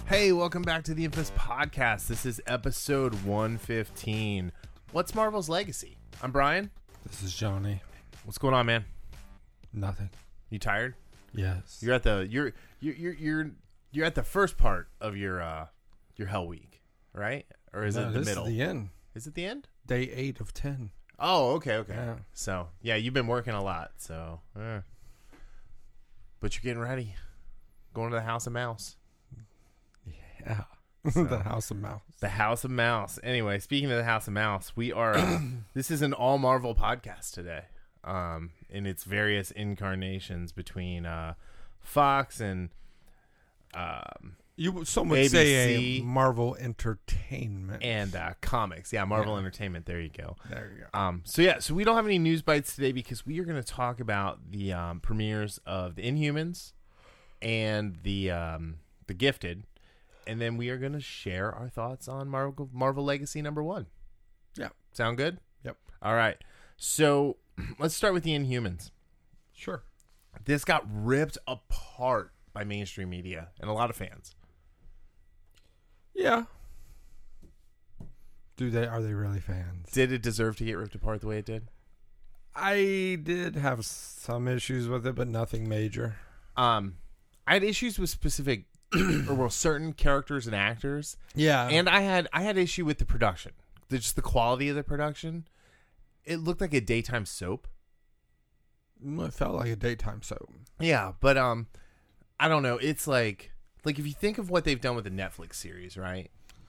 Hey, welcome back to the Infamous Podcast. This is episode 115. What's Marvel's legacy? I'm Brian. This is Johnny. What's going on, man? Nothing. You tired? Yes. You're at the you're at the first part of your Hell Week, right? Or is it the this middle? Is the end. Is it the end? Day 8 of 10. Oh, okay. Yeah. So yeah, you've been working a lot. So, but you're getting ready, going to the House of Mouse. Yeah. So, The House of Mouse. The House of Mouse. Anyway, speaking of the House of Mouse, we are. This is an all Marvel podcast today, in its various incarnations between Fox and Some would ABC say a Marvel Entertainment and comics. Yeah, Marvel Entertainment. There you go. There you go. So we don't have any news bites today because we are going to talk about the premieres of the Inhumans and the Gifted. And then we are going to share our thoughts on Marvel Legacy #1. Yeah. Sound good? Yep. All right. So let's start with the Inhumans. Sure. This got ripped apart by mainstream media and a lot of fans. Yeah. Are they really fans? Did it deserve to get ripped apart the way it did? I did have some issues with it, but nothing major. I had issues with specific certain characters and actors. Yeah. And I had issue with the production. Just the quality of the production. It looked like a daytime soap. It felt like a daytime soap. Yeah, but I don't know. It's like if you think of what they've done with the Netflix series, right?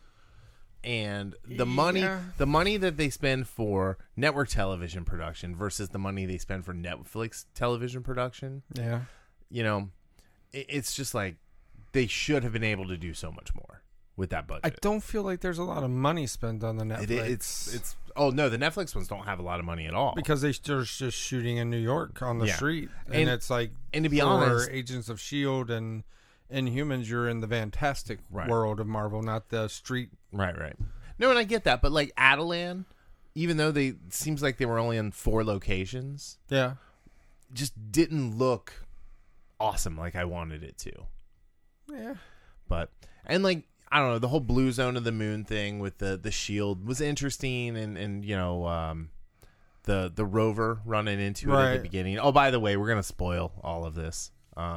And the money that they spend for network television production versus the money they spend for Netflix television production. Yeah. You know, it's just like they should have been able to do so much more with that budget. I don't feel like there's a lot of money spent on the Netflix. Oh no, the Netflix ones don't have a lot of money at all because they're just shooting in New York on the street, and it's like, and to be honest, Agents of S.H.I.E.L.D. and Inhumans, you're in the fantastic world of Marvel, not the street. Right. No, and I get that, but like Adelan, even though seems like they were only in 4 locations, just didn't look awesome like I wanted it to. Yeah, but and like I don't know, the whole Blue Zone of the Moon thing with the S.H.I.E.L.D. was interesting, and you know the rover running into it at the beginning. Oh, by the way, we're gonna spoil all of this.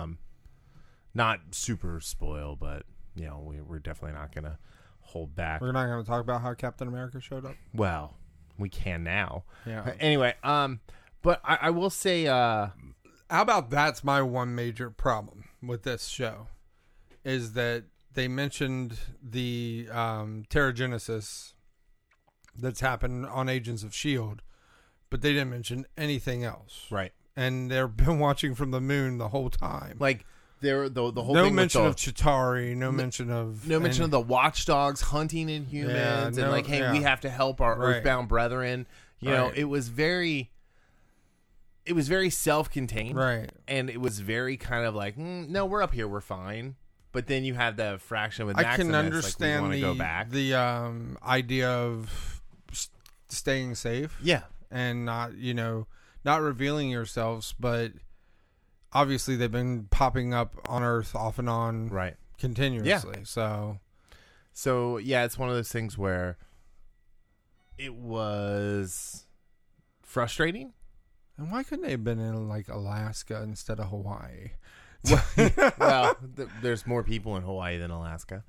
Not super spoil, but you know we're definitely not gonna hold back. We're not gonna talk about how Captain America showed up. Well, we can now. Yeah. Anyway, but I will say, how about that's my one major problem with this show, is that they mentioned the Terrigenesis that's happened on Agents of S.H.I.E.L.D., but they didn't mention anything else. Right. And they've been watching from the moon the whole time. Like, the whole no thing mention of Chitauri, no mention of the watchdogs hunting Inhumans, and we have to help our Earthbound brethren. You know, it was very self-contained, right? And it was very kind of like, no, we're up here, we're fine. But then you have the fraction with Maximus. I can understand the idea of staying safe, and not revealing yourselves, but obviously they've been popping up on Earth off and on, continuously. So yeah, it's one of those things where it was frustrating. And why couldn't they have been in like Alaska instead of Hawaii? Well, there's more people in Hawaii than Alaska,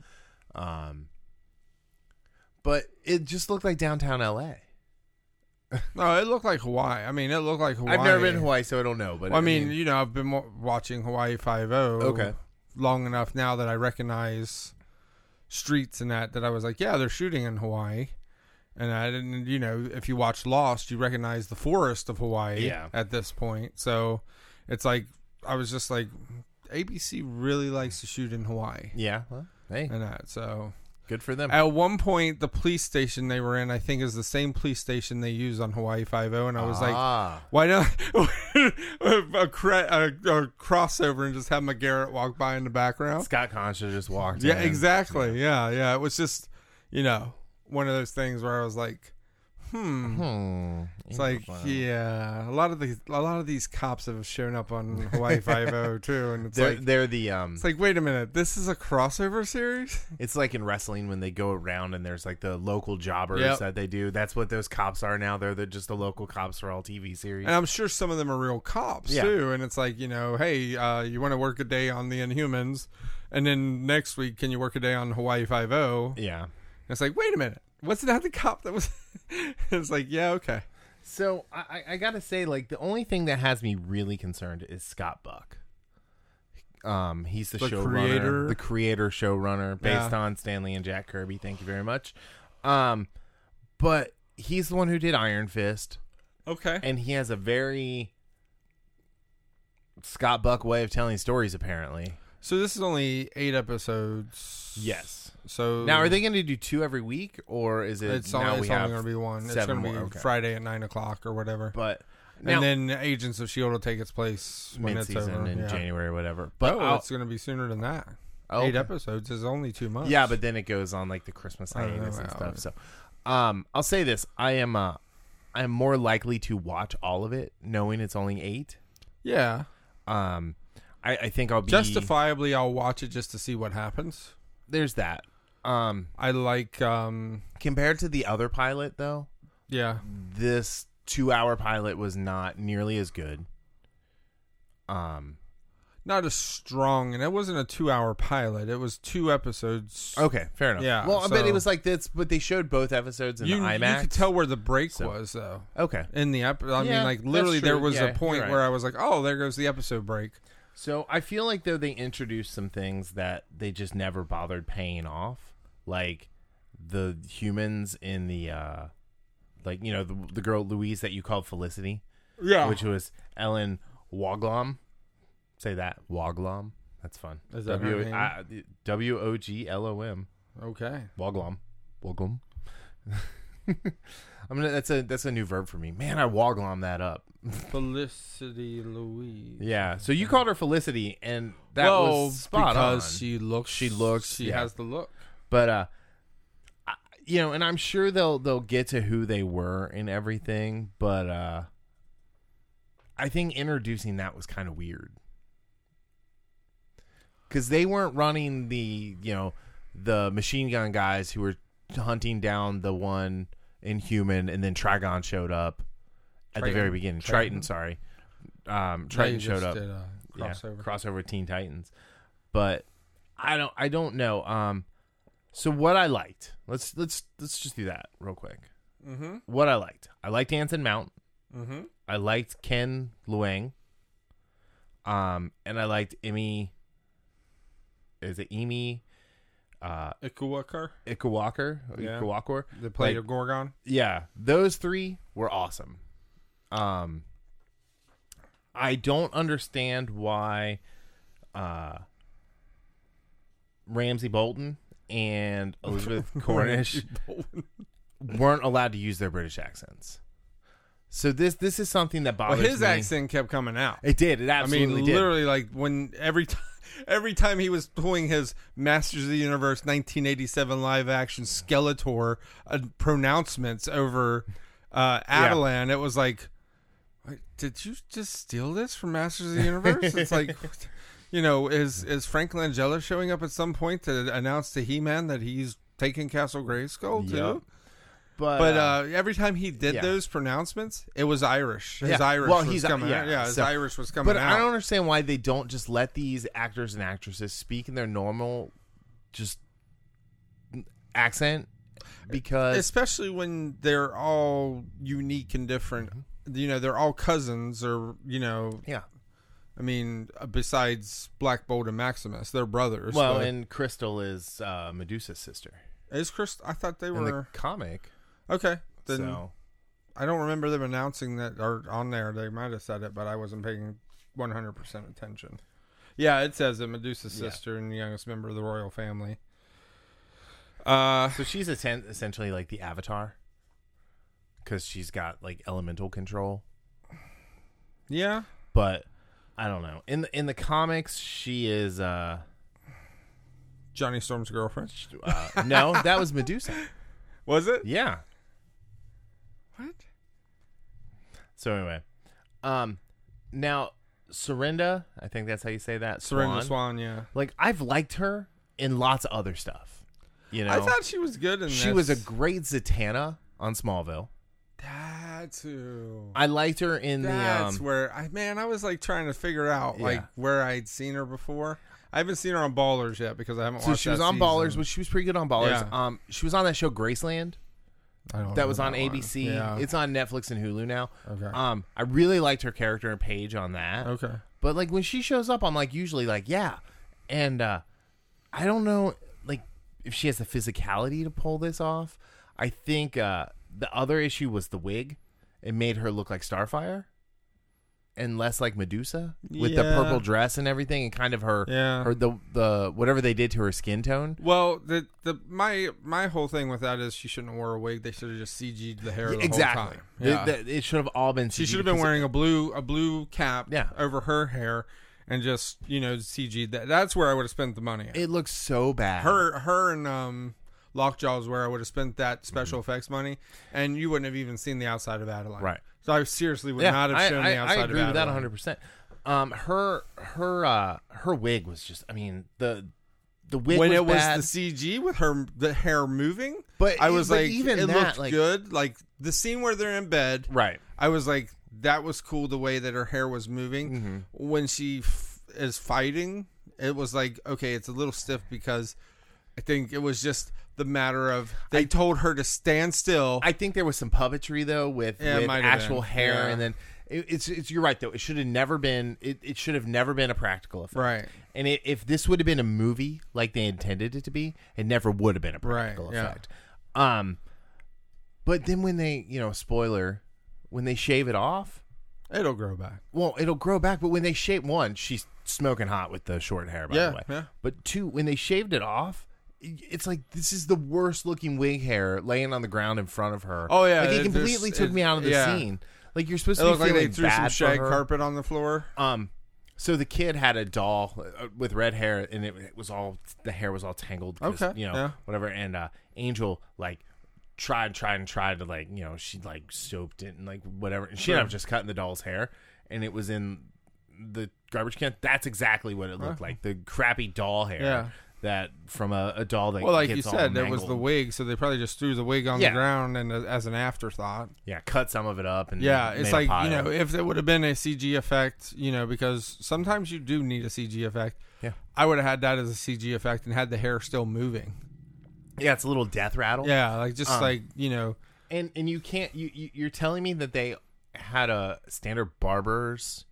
but it just looked like downtown LA. No, it looked like Hawaii. I mean, it looked like Hawaii. I've never been to Hawaii, so I don't know. But I mean, I've been watching Hawaii Five-0 long enough now that I recognize streets and that I was like, yeah, they're shooting in Hawaii. And I didn't, if you watch Lost, you recognize the forest of Hawaii at this point. So it's like, I was just like, ABC really likes to shoot in Hawaii. Yeah. Well, hey. And that, so good for them. At one point, the police station they were in, I think, is the same police station they use on Hawaii Five-0. And I was like, why not a crossover and just have McGarrett walk by in the background? Scott Concha just walked in. Yeah, exactly. Yeah. It was just, one of those things where I was like, It's like, yeah, a lot of these cops have shown up on Hawaii Five-0 too, and they're the It's like, wait a minute, this is a crossover series? It's like in wrestling when they go around and there's like the local jobbers that they do. That's what those cops are now. They're just the local cops for all TV series. And I'm sure some of them are real cops too. And it's like, hey, you want to work a day on the Inhumans, and then next week, can you work a day on Hawaii Five-0? Yeah. And it's like, wait a minute. Wasn't that the cop that was... It's like, yeah, okay. So, I gotta say, like, the only thing that has me really concerned is Scott Buck. He's the showrunner. The creator showrunner, based on Stanley and Jack Kirby. Thank you very much. But he's the one who did Iron Fist. Okay. And he has a very Scott Buck way of telling stories, apparently. So this is only 8 episodes. Yes. So now, are they going to do 2 every week, or is it it's now only going to be 1? It's going to be Friday at 9:00 or whatever. But now, and then Agents of S.H.I.E.L.D. will take its place when it's over in January or whatever. But it's going to be sooner than that. 8 episodes is only 2 months. Yeah, but then it goes on like the Christmas hiatus and stuff. So, I'll say this: I am more likely to watch all of it, knowing it's only 8. Yeah. I think I'll be justifiably. I'll watch it just to see what happens. There's that. I like compared to the other pilot though. Yeah. This 2-hour pilot was not nearly as good. Not as strong, and it wasn't a 2-hour pilot. It was 2 episodes. Okay, fair enough. Yeah. Well, I bet it was like this, but they showed both episodes in the IMAX. You could tell where the break was, though. Okay. In the episode, I mean, like literally, there was a point where I was like, "Oh, there goes the episode break." So I feel like though they introduced some things that they just never bothered paying off, like the humans in the, like the girl Louise that you called Felicity, which was Ellen Woglom. Say that Woglom. That's fun. Is that her name? Woglom. Okay. Woglom. That's a new verb for me. Man, I woglom that up. Felicity Louise. Yeah. So you called her Felicity, and that was spot on. Because she looks. She has the look. But and I'm sure they'll get to who they were and everything. But I think introducing that was kind of weird because they weren't running the machine gun guys who were hunting down the one Inhuman, and then Trigon showed up at the very beginning. Triton showed up. Crossover with Teen Titans. But I don't know. So what I liked, let's just do that real quick. Mm-hmm. What I liked Anson Mount. Mm-hmm. I liked Ken Luang. And I liked Emi. Is it Emi? Ikuwakar. Yeah. Ikuwakar. They played a Gorgon. Yeah, those 3 were awesome. I don't understand why Ramsey Bolton and Elizabeth Cornish weren't allowed to use their British accents. So this is something that bothers me. His accent kept coming out. It did. It absolutely did. Literally, like when every time he was doing his Masters of the Universe 1987 live action Skeletor pronouncements over Attilan, it was like, did you just steal this from Masters of the Universe? It's like, is Frank Langella showing up at some point to announce to He-Man that he's taking Castle Grayskull too? Yep. But every time he did those pronouncements, it was Irish. His Irish was coming out. Yeah, his Irish was coming out. But I don't understand why they don't just let these actors and actresses speak in their normal just accent, because especially when they're all unique and different. They're all cousins, or Yeah. I mean, besides Black Bolt and Maximus, they're brothers. Well, and Crystal is Medusa's sister. Is Crystal? I thought they were in the comic. Okay, then I don't remember them announcing that or on there. They might have said it, but I wasn't paying 100% attention. Yeah, it says that Medusa's sister and the youngest member of the royal family. So she's essentially like the Avatar, because she's got like elemental control. Yeah, but I don't know. In the comics, she is Johnny Storm's girlfriend. No, that was Medusa. Was it? Yeah. So anyway, now Serinda, I think that's how you say that. Serinda Swan, yeah. Like, I've liked her in lots of other stuff. You know, I thought she was good in this. She was a great Zatanna on Smallville. That too. I liked her in That's where I was like trying to figure out like where I'd seen her before. I haven't seen her on Ballers yet because I haven't watched that. So she was on season. Ballers, but she was pretty good on Ballers. Yeah. She was on that show Graceland. That was on ABC. Yeah. It's on Netflix and Hulu now. Okay. I really liked her character and Paige on that. Okay. But like when she shows up, I'm like usually like, yeah. And I don't know like if she has the physicality to pull this off. I think the other issue was the wig. It made her look like Starfire and less like Medusa with the purple dress and everything, and kind of her the whatever they did to her skin tone. Well, my whole thing with that is she shouldn't have wore a wig. They should have just CG'd the hair the whole time. Yeah. It should have all been CG'd. She should have been wearing a blue cap over her hair and just, CG'd that. That's where I would have spent the money. It looks so bad. Her and Lockjaw is where I would have spent that special effects money, and you wouldn't have even seen the outside of Adeline. Right. So I seriously would not have shown the outside of Adeline. I agree with that 100%. Her wig was just, I mean, the wig when was it was bad. the CG with the hair moving, but I was like, even it that, looked good. Like the scene where they're in bed, right? I was like, that was cool the way that her hair was moving. Mm-hmm. When she is fighting, it was like, okay, it's a little stiff because I think it was just the matter of they told her to stand still. I think there was some puppetry though with actual hair, and then it's you're right though. It should have never been. It should have never been a practical effect, right? And if this would have been a movie like they intended it to be, it never would have been a practical effect. But then when they, spoiler, when they shave it off, it'll grow back. Well, it'll grow back, but when they shave, one, she's smoking hot with the short hair, by the way. Yeah. But two, when they shaved it off, it's like this is the worst looking wig hair laying on the ground in front of her. Oh yeah, like it completely took me out of the scene. Like you're supposed to be feeling like they threw bad some shag for her. carpet on the floor. So the kid had a doll with red hair, and it was all the hair was all tangled. Whatever. And Angel like tried to like she like soaped it and like whatever, and she ended up just cutting the doll's hair, and it was in the garbage can. That's exactly what it looked like. The crappy doll hair. Yeah. That from a doll that like gets you said, that that was the wig, so they probably just threw the wig on the ground and as an afterthought. Yeah, cut some of it up and it's like if it would have been a CG effect, because sometimes you do need a CG effect. Yeah, I would have had that as a CG effect and had the hair still moving. Yeah, it's a little death rattle. Yeah, like just and you can't you're telling me that they had a standard barber's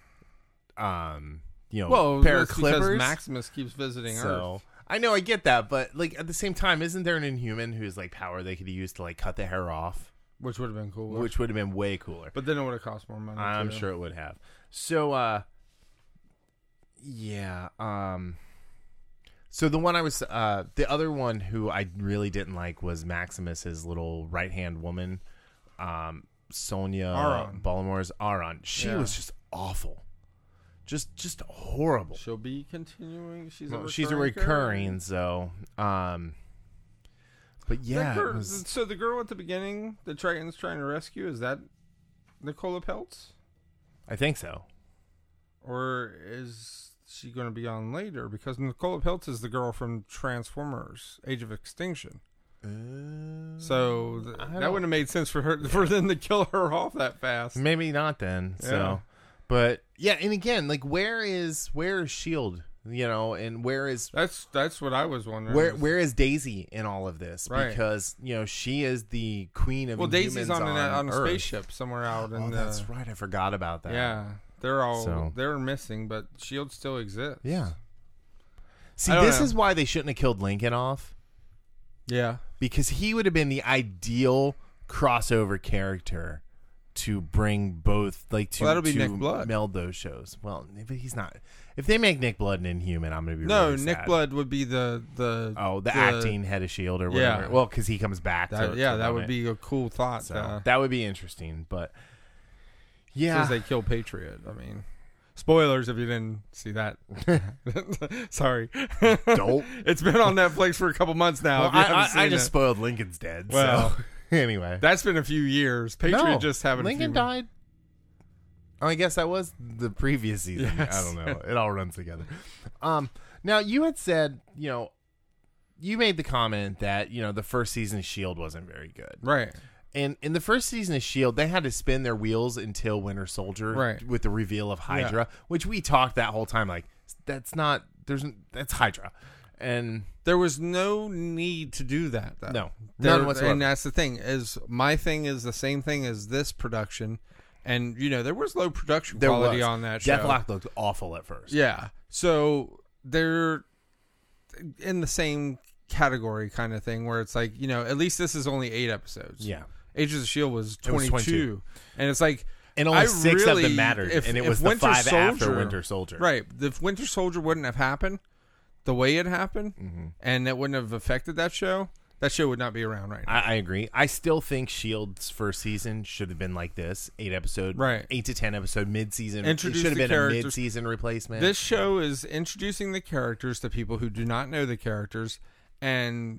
pair of clippers because Maximus keeps visiting Earth. I know, I get that, but like at the same time, isn't there an Inhuman whose like power they could use to like cut the hair off, which would have been cooler. Which would have been way cooler. But then it would have cost more money. I'm sure it would have. So so the one I was the other one who I really didn't like was Maximus's little right hand woman, Sonia Baltimore's Aron. She was just awful. Just horrible. She'll be continuing. She's a recurring. So, but yeah. So the girl at the beginning, the Triton's trying to rescue, is that Nicola Peltz? I think so. Or is she going to be on later? Because Nicola Peltz is the girl from Transformers: Age of Extinction. So that wouldn't have made sense for them to kill her off that fast. Maybe not then. Yeah. So. But yeah, and again, like where is S.H.I.E.L.D., and where is that's what I was wondering. Where is Daisy in all of this? Right. Because she is the queen of Daisy's on a spaceship somewhere out. That's right. I forgot about that. Yeah, they're missing, but S.H.I.E.L.D. still exists. Yeah. See, this is why they shouldn't have killed Lincoln off. Yeah, because he would have been the ideal crossover character to bring both, like that'll be Nick Blood. Meld those shows. Well, but he's not. If they make Nick Blood an Inhuman, I'm going to be really sad. Nick Blood would be the acting head of S.H.I.E.L.D. or whatever. Yeah. Well, because he comes back. That would be a cool thought. So, that would be interesting. But yeah, as they kill Patriot. I mean, spoilers if you didn't see that. Sorry, don't. It's been on Netflix for a couple months now. Well, I just spoiled Lincoln's dead. Well. So. Anyway, that's been a few years. Patriot just having Lincoln died. Oh, I guess that was the previous season. Yes. I don't know. It all runs together. Now, you had said, you made the comment that, the first season of S.H.I.E.L.D. wasn't very good. Right. And in the first season of S.H.I.E.L.D., they had to spin their wheels until Winter Soldier with the reveal of Hydra, which we talked that whole time like, that's Hydra. And there was no need to do that, though. No. None whatsoever. And that's the thing, my thing is the same thing as this production. And, there was low production quality on that show. Deathlock looked awful at first. Yeah. So they're in the same category kind of thing where it's like, at least this is only 8 episodes. Yeah. Agents of S.H.I.E.L.D. was 22. And it's like... And only 6 of them mattered. And it was the 5 after Winter Soldier. Right. If Winter Soldier wouldn't have happened the way it happened, and it wouldn't have affected that show would not be around right now. I agree. I still think S.H.I.E.L.D.'s first season should have been like this. 8 episode. Right. 8 to 10 episode mid-season. It should have been a mid-season replacement. This show is introducing the characters to people who do not know the characters. And,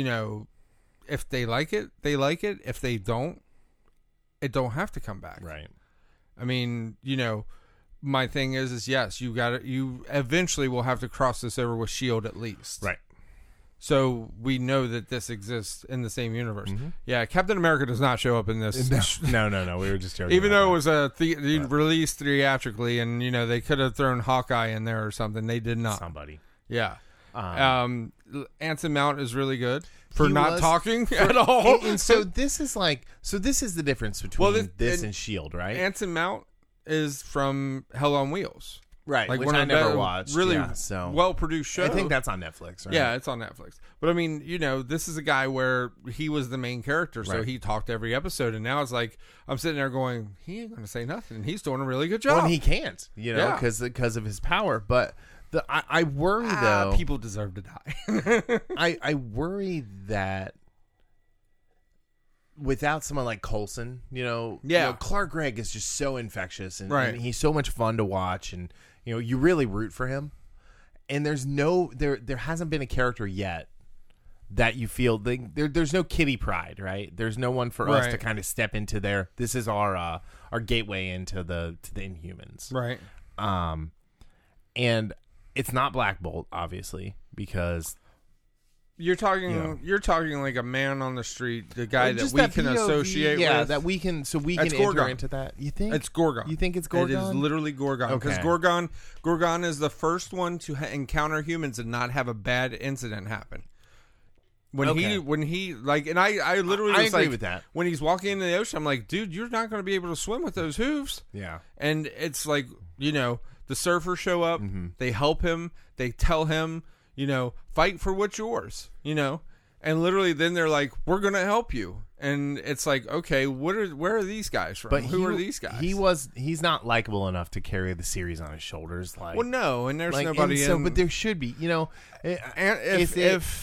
if they like it, they like it. If they don't, it don't have to come back. Right. I mean, my thing is yes, you eventually will have to cross this over with S.H.I.E.L.D. at least. Right. So we know that this exists in the same universe. Mm-hmm. Yeah, Captain America does not show up in this. No. We were just joking. Even though it was released theatrically, and they could have thrown Hawkeye in there or something, they did not. Somebody. Yeah. Anson Mount is really good for not talking at all. And so this is the difference between this and S.H.I.E.L.D., right? Anson Mount is from Hell on Wheels. Right, which I never watched. Really well-produced show. I think that's on Netflix, right? Yeah, it's on Netflix. But, I mean, this is a guy where he was the main character, so he talked every episode, and now it's like, I'm sitting there going, he ain't going to say nothing, and he's doing a really good job. Well, and he can't, because of his power. But I worry, though. People deserve to die. I worry that without someone like Coulson, Clark Gregg is just so infectious, and he's so much fun to watch, and you really root for him. And there hasn't been a character yet that you feel there's no Kitty Pryde, right? There's no one for us to kind of step into there. This is our gateway into the Inhumans, right? And it's not Black Bolt, obviously, because. You're talking like a man on the street, the guy that we can associate with. Yeah, that we can, enter into that. You think? It's Gorgon. You think it's Gorgon? It is literally Gorgon. Because Gorgon is the first one to encounter humans and not have a bad incident happen. I agree with that. When he's walking into the ocean, I'm like, dude, you're not going to be able to swim with those hooves. Yeah. And it's like, the surfers show up, they help him, they tell him, fight for what's yours, and literally then they're like, we're going to help you. And it's like, okay, where are these guys from? But who are these guys? He's not likable enough to carry the series on his shoulders. Like, well, no, and there's nobody in. But there should be, if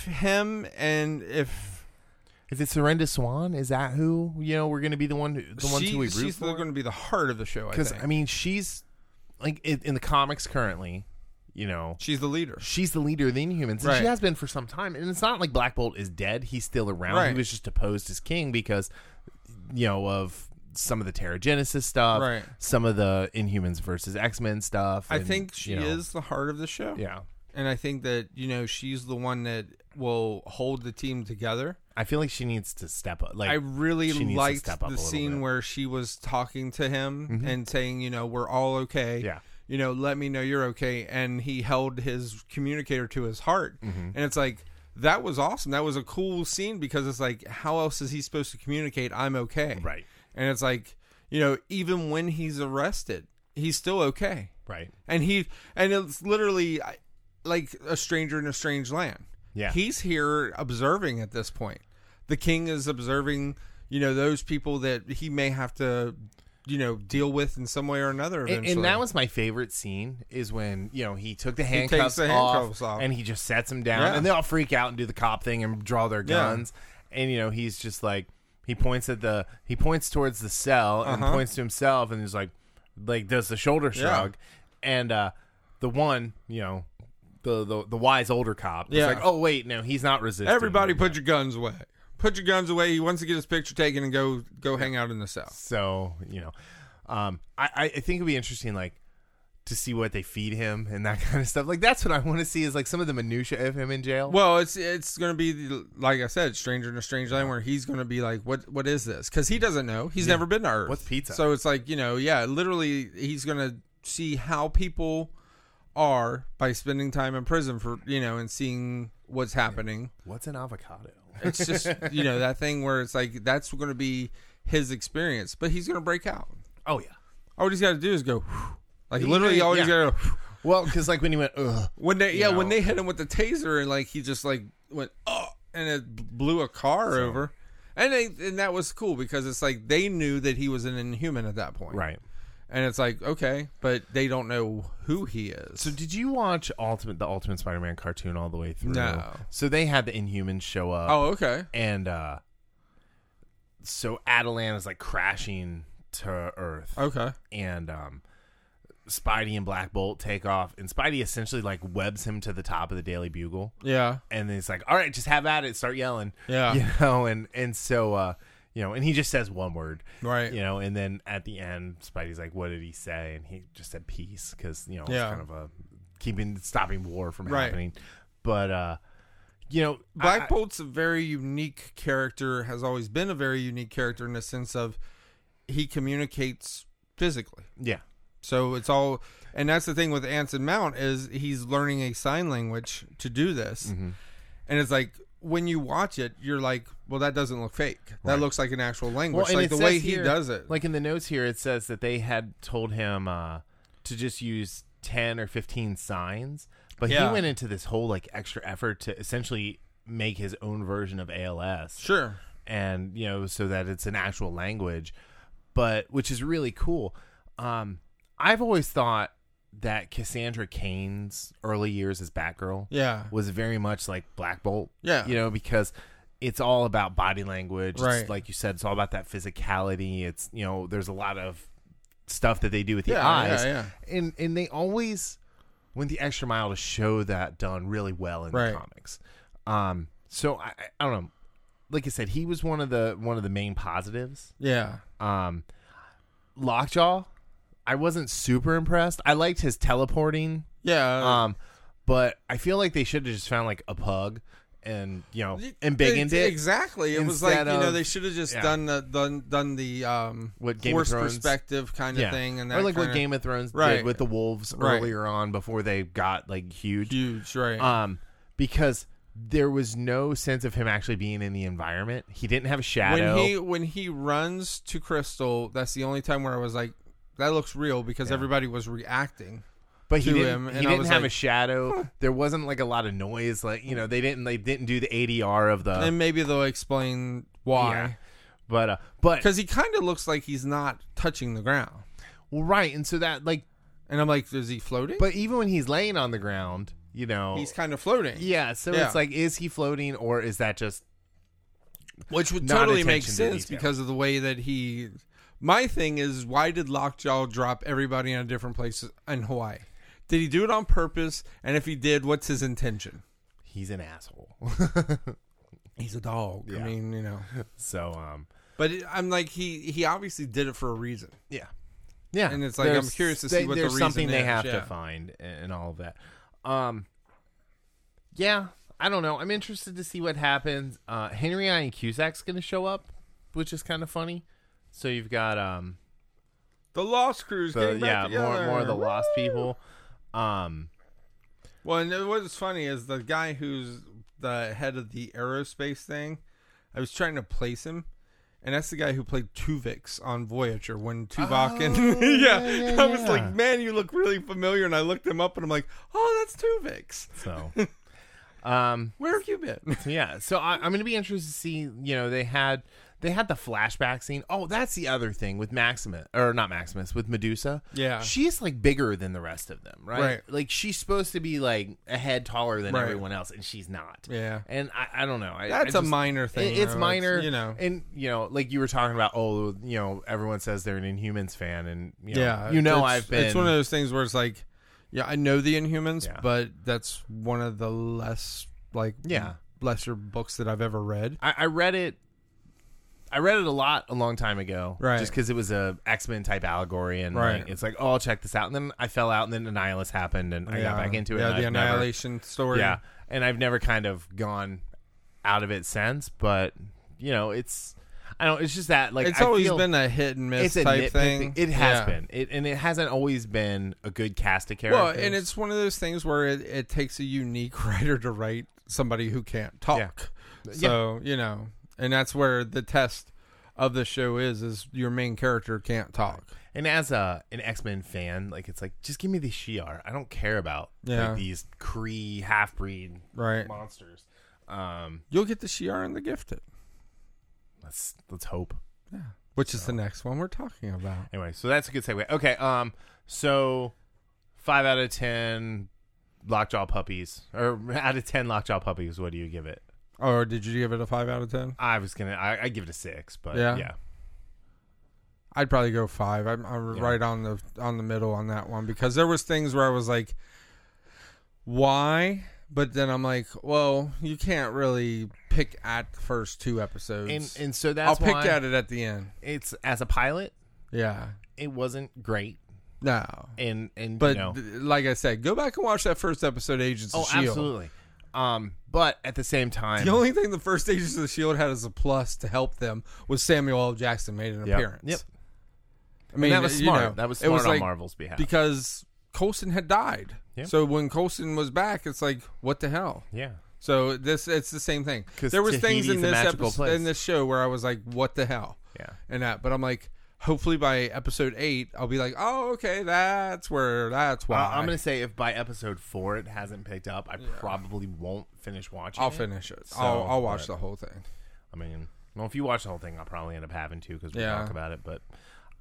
is it Serenda Swan? Is that who, we're going to be the ones who we root for? She's going to be the heart of the show, I think. Because, she's, like, in the comics currently, she's the leader. She's the leader of the Inhumans. And she has been for some time. And it's not like Black Bolt is dead. He's still around. Right. He was just deposed as king because, of some of the Terrigenesis stuff. Right. Some of the Inhumans versus X-Men stuff. I think she is the heart of the show. Yeah. And I think that, she's the one that will hold the team together. I feel like she needs to step up. Like, I really liked the scene where she was talking to him and saying, we're all okay. Yeah. Let me know you're okay. And he held his communicator to his heart. And it's like, that was awesome. That was a cool scene because it's like, how else is he supposed to communicate I'm okay? Right. And it's like, even when he's arrested, he's still okay. Right. And it's literally like a stranger in a strange land. Yeah. He's here observing at this point. The king is observing, those people that he may have to deal with in some way or another eventually. And that was my favorite scene is when, he took the handcuffs off and he just sets them down and they all freak out and do the cop thing and draw their guns. And, he's just like, he points towards the cell and points to himself and he's like does the shoulder shrug. And, the one, the wise older cop is like, oh wait, no, he's not resisting. Everybody put your guns away. Put your guns away. He wants to get his picture taken and go hang out in the cell. So, I think it'd be interesting, like, to see what they feed him and that kind of stuff. Like, that's what I want to see is like some of the minutia of him in jail. Well, it's going to be, like I said, Stranger in a Strange Land, where he's going to be like, what is this? Because he doesn't know. He's never been to Earth. What's pizza? So it's like, literally he's going to see how people are by spending time in prison for, and seeing what's happening. What's an avocado? It's just, that thing where it's like, that's going to be his experience. But he's going to break out. Oh, yeah. All he's got to do is go... Like, literally, all he's got to... Well, because, like, when he went, ugh. When they hit him with the taser and, like, he just, like, went, oh, and it blew a car over. And that was cool because it's like they knew that he was an Inhuman at that point. Right. And it's like, okay, but they don't know who he is. So did you watch the Ultimate Spider-Man cartoon all the way through? No. So they had the Inhumans show up. Oh, okay. And so Attilan is, like, crashing to Earth. Okay. And Spidey and Black Bolt take off, and Spidey essentially like webs him to the top of the Daily Bugle. Yeah. And then it's like, all right, just have at it, start yelling. Yeah. And so and he just says one word. Right. And then at the end, Spidey's like, what did he say? And he just said peace, because it's kind of stopping war from happening. But Black Bolt's a very unique character, has always been a very unique character in the sense of he communicates physically. Yeah. So it's all, and that's the thing with Anson Mount is he's learning a sign language to do this. Mm-hmm. And it's like, when you watch it, you're like, well, that doesn't look fake. That Right. looks like an actual language. Well, like the way he here, does it. Like in the notes here, it says that they had told him to just use 10 or 15 signs, but he went into this whole like extra effort to essentially make his own version of ALS. Sure. And, so that it's an actual language, but which is really cool. I've always thought that Cassandra Cain's early years as Batgirl was very much like Black Bolt. Yeah. Because it's all about body language. Right. It's, like you said, it's all about that physicality. It's, there's a lot of stuff that they do with the eyes. Yeah. And they always went the extra mile to show that done really well in the comics. So I don't know. Like I said, he was one of the main positives. Yeah. Lockjaw, I wasn't super impressed. I liked his teleporting. Yeah. But I feel like they should have just found like a pug and embiggened it. Exactly. It was like, they should have just done the what Game of force Thrones perspective kind of thing, and that or like what Game of Thrones did with the wolves earlier on before they got like huge, right? Because there was no sense of him actually being in the environment. He didn't have a shadow. When he runs to Crystal, that's the only time where I was like, that looks real, because everybody was reacting. But he didn't have a shadow. There wasn't like a lot of noise. Like, they didn't do the ADR of the. And maybe they'll explain why. Yeah. But because he kind of looks like he's not touching the ground. Well, right, and so that like, and I'm like, is he floating? But even when he's laying on the ground, he's kind of floating. Yeah. So it's like, is he floating, or is that just? Which would totally make sense because of the way that he. My thing is, why did Lockjaw drop everybody in a different place in Hawaii? Did he do it on purpose? And if he did, what's his intention? He's an asshole. He's a dog. Yeah. I mean, So, but I'm like, he obviously did it for a reason. Yeah. Yeah. And it's like, I'm curious to see what the reason is. There's something they have to find and all of that. Yeah. I don't know. I'm interested to see what happens. Henry Ian Cusack's going to show up, which is kind of funny. So you've got the Lost Crews getting back together. more of the Lost people. Well, and what's funny is the guy who's the head of the aerospace thing. I was trying to place him, and that's the guy who played Tuvix on Voyager when Tuvok and I was like, man, you look really familiar, and I looked him up, and I'm like, oh, that's Tuvix. So, where have you been? So I'm going to be interested to see. They had the flashback scene. Oh, that's the other thing with with Medusa. Yeah. She's like bigger than the rest of them, right? Like she's supposed to be like a head taller than everyone else, and she's not. Yeah. And I don't know. That's a minor thing. It's minor. And like you were talking about, everyone says they're an Inhumans fan, and I've been. It's one of those things where it's like, I know the Inhumans, but that's one of the lesser books that I've ever read. I read it I read it a lot a long time ago, right? Just because it was a X-Men type allegory, and right. like, it's like, oh, I'll check this out, and then I fell out, and then Annihilus happened, and I got back into it. Yeah, the Annihilation story. Yeah, and I've never kind of gone out of it since, but you know, it's just that like it's always been a hit and miss type thing. It has been, and it hasn't always been a good cast of characters. Well, and it's one of those things where it takes a unique writer to write somebody who can't talk. Yeah. So you know. And that's where the test of the show is your main character can't talk. And as an X-Men fan, like it's like, just give me the Shi'ar. I don't care about like, these Kree half-breed monsters. You'll get the Shi'ar and the Gifted. Let's hope. Yeah. Which is the next one we're talking about. Anyway, so that's a good segue. Okay, so 5 out of 10 Lockjaw puppies, or out of 10 Lockjaw puppies, what do you give it? Or did you give it a 5 out of 10? I give it a 6, but yeah. I'd probably go 5. I'm right on the middle on that one, because there was things where I was like, why? But then I'm like, well, you can't really pick at the first 2 episodes. And so that's I'll pick at it at the end. It's as a pilot. Yeah. It wasn't great. No. But like I said, go back and watch that first episode, Agents of S.H.I.E.L.D. Absolutely. But at the same time, the only thing the first Agents of S.H.I.E.L.D. had as a plus to help them was Samuel L. Jackson made an appearance. Yep. I mean, and that was smart. You know, that was smart on Marvel's behalf, because Coulson had died. Yep. So when Coulson was back, it's like, what the hell? Yeah. So it's the same thing. There was things in this episode, in this show, where I was like, what the hell? Yeah. And that, but I'm like, hopefully by episode 8, I'll be like, oh, okay, that's why. I'm going to say if by episode 4 it hasn't picked up, I probably won't finish watching I'll finish it. So, I'll watch the whole thing. I mean, well, if you watch the whole thing, I'll probably end up having to, because we'll talk about it. But,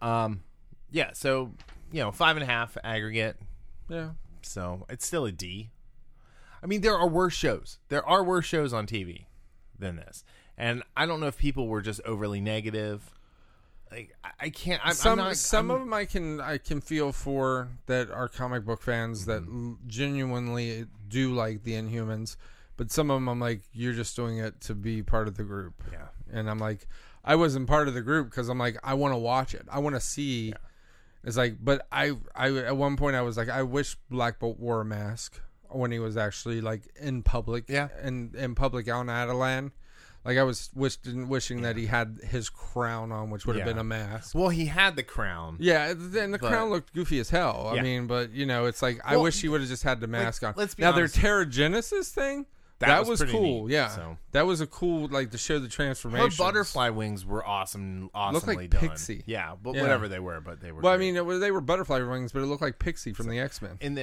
yeah, so, 5.5 aggregate. Yeah. So it's still a D. I mean, there are worse shows. There are worse shows on TV than this. And I don't know if people were just overly negative. Like, I can't. Some of them I can feel for, that are comic book fans that genuinely do like the Inhumans, but some of them I'm like, you're just doing it to be part of the group. Yeah. And I'm like, I wasn't part of the group because I'm like, I want to watch it. I want to see. Yeah. It's like, but I at one point I was like, I wish Black Bolt wore a mask when he was actually like in public. Yeah. And in public out in Adelan. Like, I was wishing that he had his crown on, which would have been a mask. Well, he had the crown. Yeah, and the crown looked goofy as hell. I mean, but, it's like, I wish he would have just had the mask on. Let's be now, honest. Their Terrigenesis thing, that was cool. Neat, yeah. So. That was a cool, like, to show the transformation. Her butterfly wings were awesomely looked like done. Pixie. Yeah, but whatever they were, but they were Well, great. I mean, they were butterfly wings, but it looked like Pixie from the X-Men. And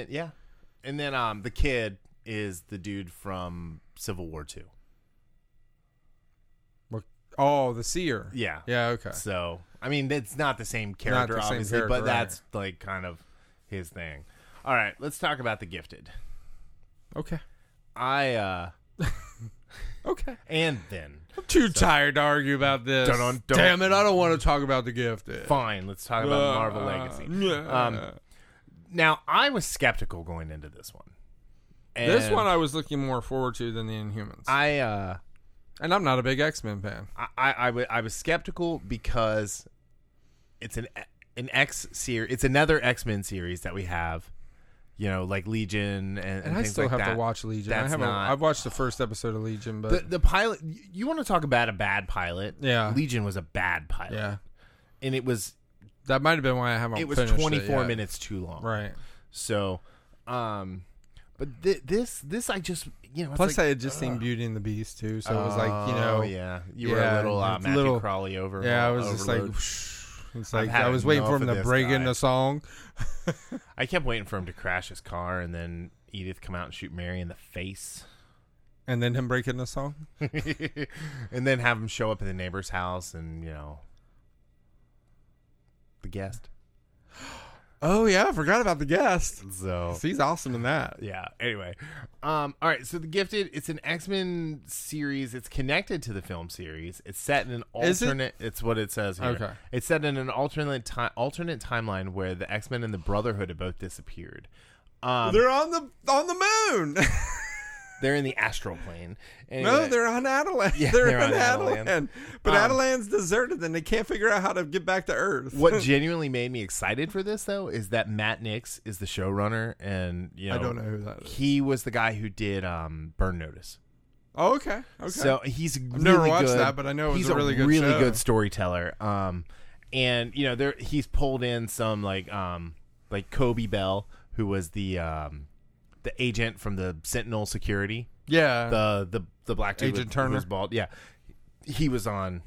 then, the kid is the dude from Civil War 2. Oh, the Seer. Yeah. Yeah, okay. So, I mean, it's not the same character, obviously, but that's, like, kind of his thing. All right, let's talk about The Gifted. Okay. Okay. And then. I'm too tired to argue about this. Damn it, I don't want to talk about The Gifted. Fine, let's talk about Marvel Legacy. Now, I was skeptical going into this one. And this one I was looking more forward to than the Inhumans. And I'm not a big X-Men fan. I was skeptical because it's an X series. It's another X-Men series that we have, like Legion and I things still like have that. to watch Legion. I've watched the first episode of Legion, but the pilot. You want to talk about a bad pilot? Yeah, Legion was a bad pilot. Yeah, and it was. That might have been why I haven't. It was 24 minutes too long. Right. So, but this I just Plus, I had just seen Beauty and the Beast too, so it was like you were a little Matthew Crawley over. Yeah, I was overload. just like, it's like I was waiting for him to break into song. I kept waiting for him to crash his car and then Edith come out and shoot Mary in the face, and then him break into song, and then have him show up at the neighbor's house and the guest. Oh yeah, I forgot about the guest. So he's awesome in that. Yeah. Anyway, all right. So The Gifted, it's an X-Men series. It's connected to the film series. It's set in an alternate. It's what it says here. Okay. It's set in an alternate timeline where the X-Men and the Brotherhood have both disappeared. They're on the moon. They're in the astral plane. Anyway, no, they're on Adelan. Yeah, they're on Adelan. But Adelan's deserted, and they can't figure out how to get back to Earth. What genuinely made me excited for this, though, is that Matt Nix is the showrunner, and I don't know who that is. He was the guy who did Burn Notice. Oh, okay. So he's really I've never watched good. that, but I know he's a really good show. Good storyteller. And he's pulled in some like Kobe Bell, who was the agent from the Sentinel Security. Yeah. The black dude Agent Turner. who was bald. Yeah. He was on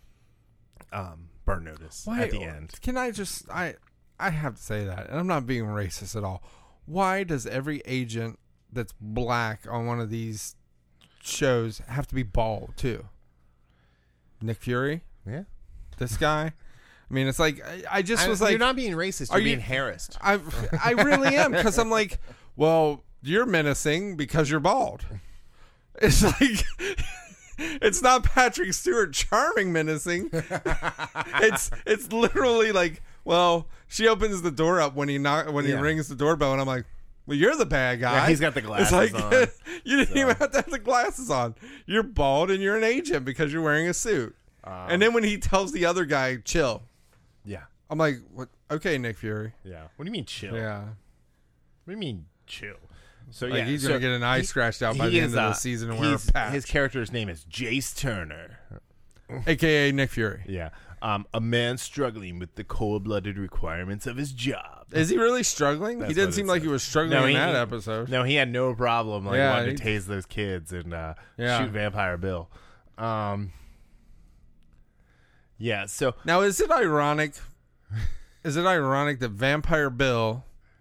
Burn Notice at the end. Can I just I have to say that, and I'm not being racist at all. Why does every agent that's black on one of these shows have to be bald too? Nick Fury? Yeah. This guy? I mean, it's like I was like, you're not being racist. You're being harassed. I really am, because I'm like, well, you're menacing because you're bald. It's like it's not Patrick Stewart charming menacing. It's literally like, well, she opens the door up when he rings the doorbell, and I'm like, well, you're the bad guy. Yeah, he's got the glasses on. You didn't even have to have the glasses on. You're bald and you're an agent because you're wearing a suit. And then when he tells the other guy, chill. Yeah. I'm like, what? Okay, Nick Fury. Yeah. What do you mean chill? Yeah. What do you mean chill? So like he's gonna get an eye scratched out by the end of the season and wear a patch. His character's name is Jace Turner, aka Nick Fury. Yeah. A man struggling with the cold-blooded requirements of his job. Is he really struggling? He didn't seem like he was struggling in that episode. No, he had no problem wanting to tase those kids and shoot Vampire Bill. Yeah. So now, is it ironic? That Vampire Bill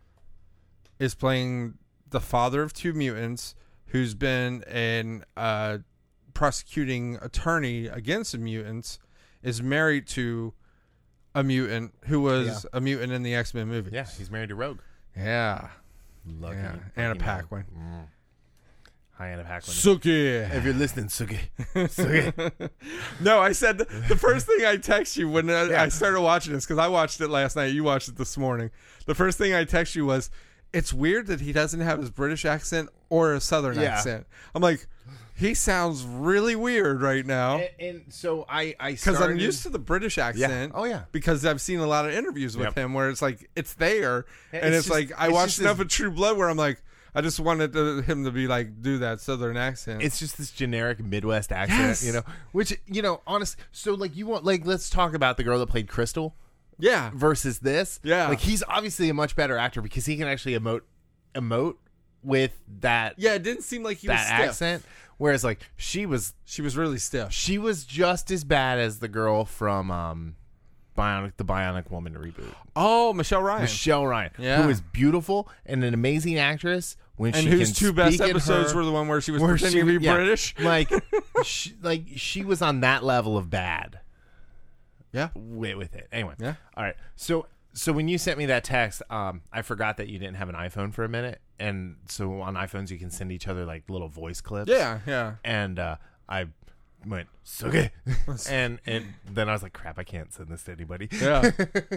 is playing the father of two mutants, who's been an prosecuting attorney against the mutants, is married to a mutant who was a mutant in the X-Men movie. Yeah, he's married to Rogue. Yeah. Lucky. Anna Paquin. Hi, Anna Paquin. Suki. If you're listening, Suki. Suki. No, I said the first thing I text you when I started watching this, because I watched it last night. You watched it this morning. The first thing I text you was, it's weird that he doesn't have his British accent or a Southern accent. I'm like, he sounds really weird right now. And so I because I'm used to the British accent. Yeah. Oh yeah. Because I've seen a lot of interviews with him where it's like it's there, and it's like I watched enough of True Blood where I'm like, I just wanted him to be like, do that Southern accent. It's just this generic Midwest accent, which honestly. So let's talk about the girl that played Crystal. Yeah. Versus this. Yeah. Like he's obviously a much better actor because he can actually emote with that. Yeah, it didn't seem like he was stiff. Accent. Whereas like she was really stiff. She was just as bad as the girl from the Bionic Woman reboot. Oh, Michelle Ryan. Yeah. Who is beautiful and an amazing actress whose two best episodes were the one where she was pretending to be British. Like she was on that level of bad. Yeah. With it. Anyway. Yeah. All right. So when you sent me that text, I forgot that you didn't have an iPhone for a minute. And so on iPhones, you can send each other like little voice clips. Yeah. Yeah. And I went, okay. and then I was like, crap, I can't send this to anybody. Yeah.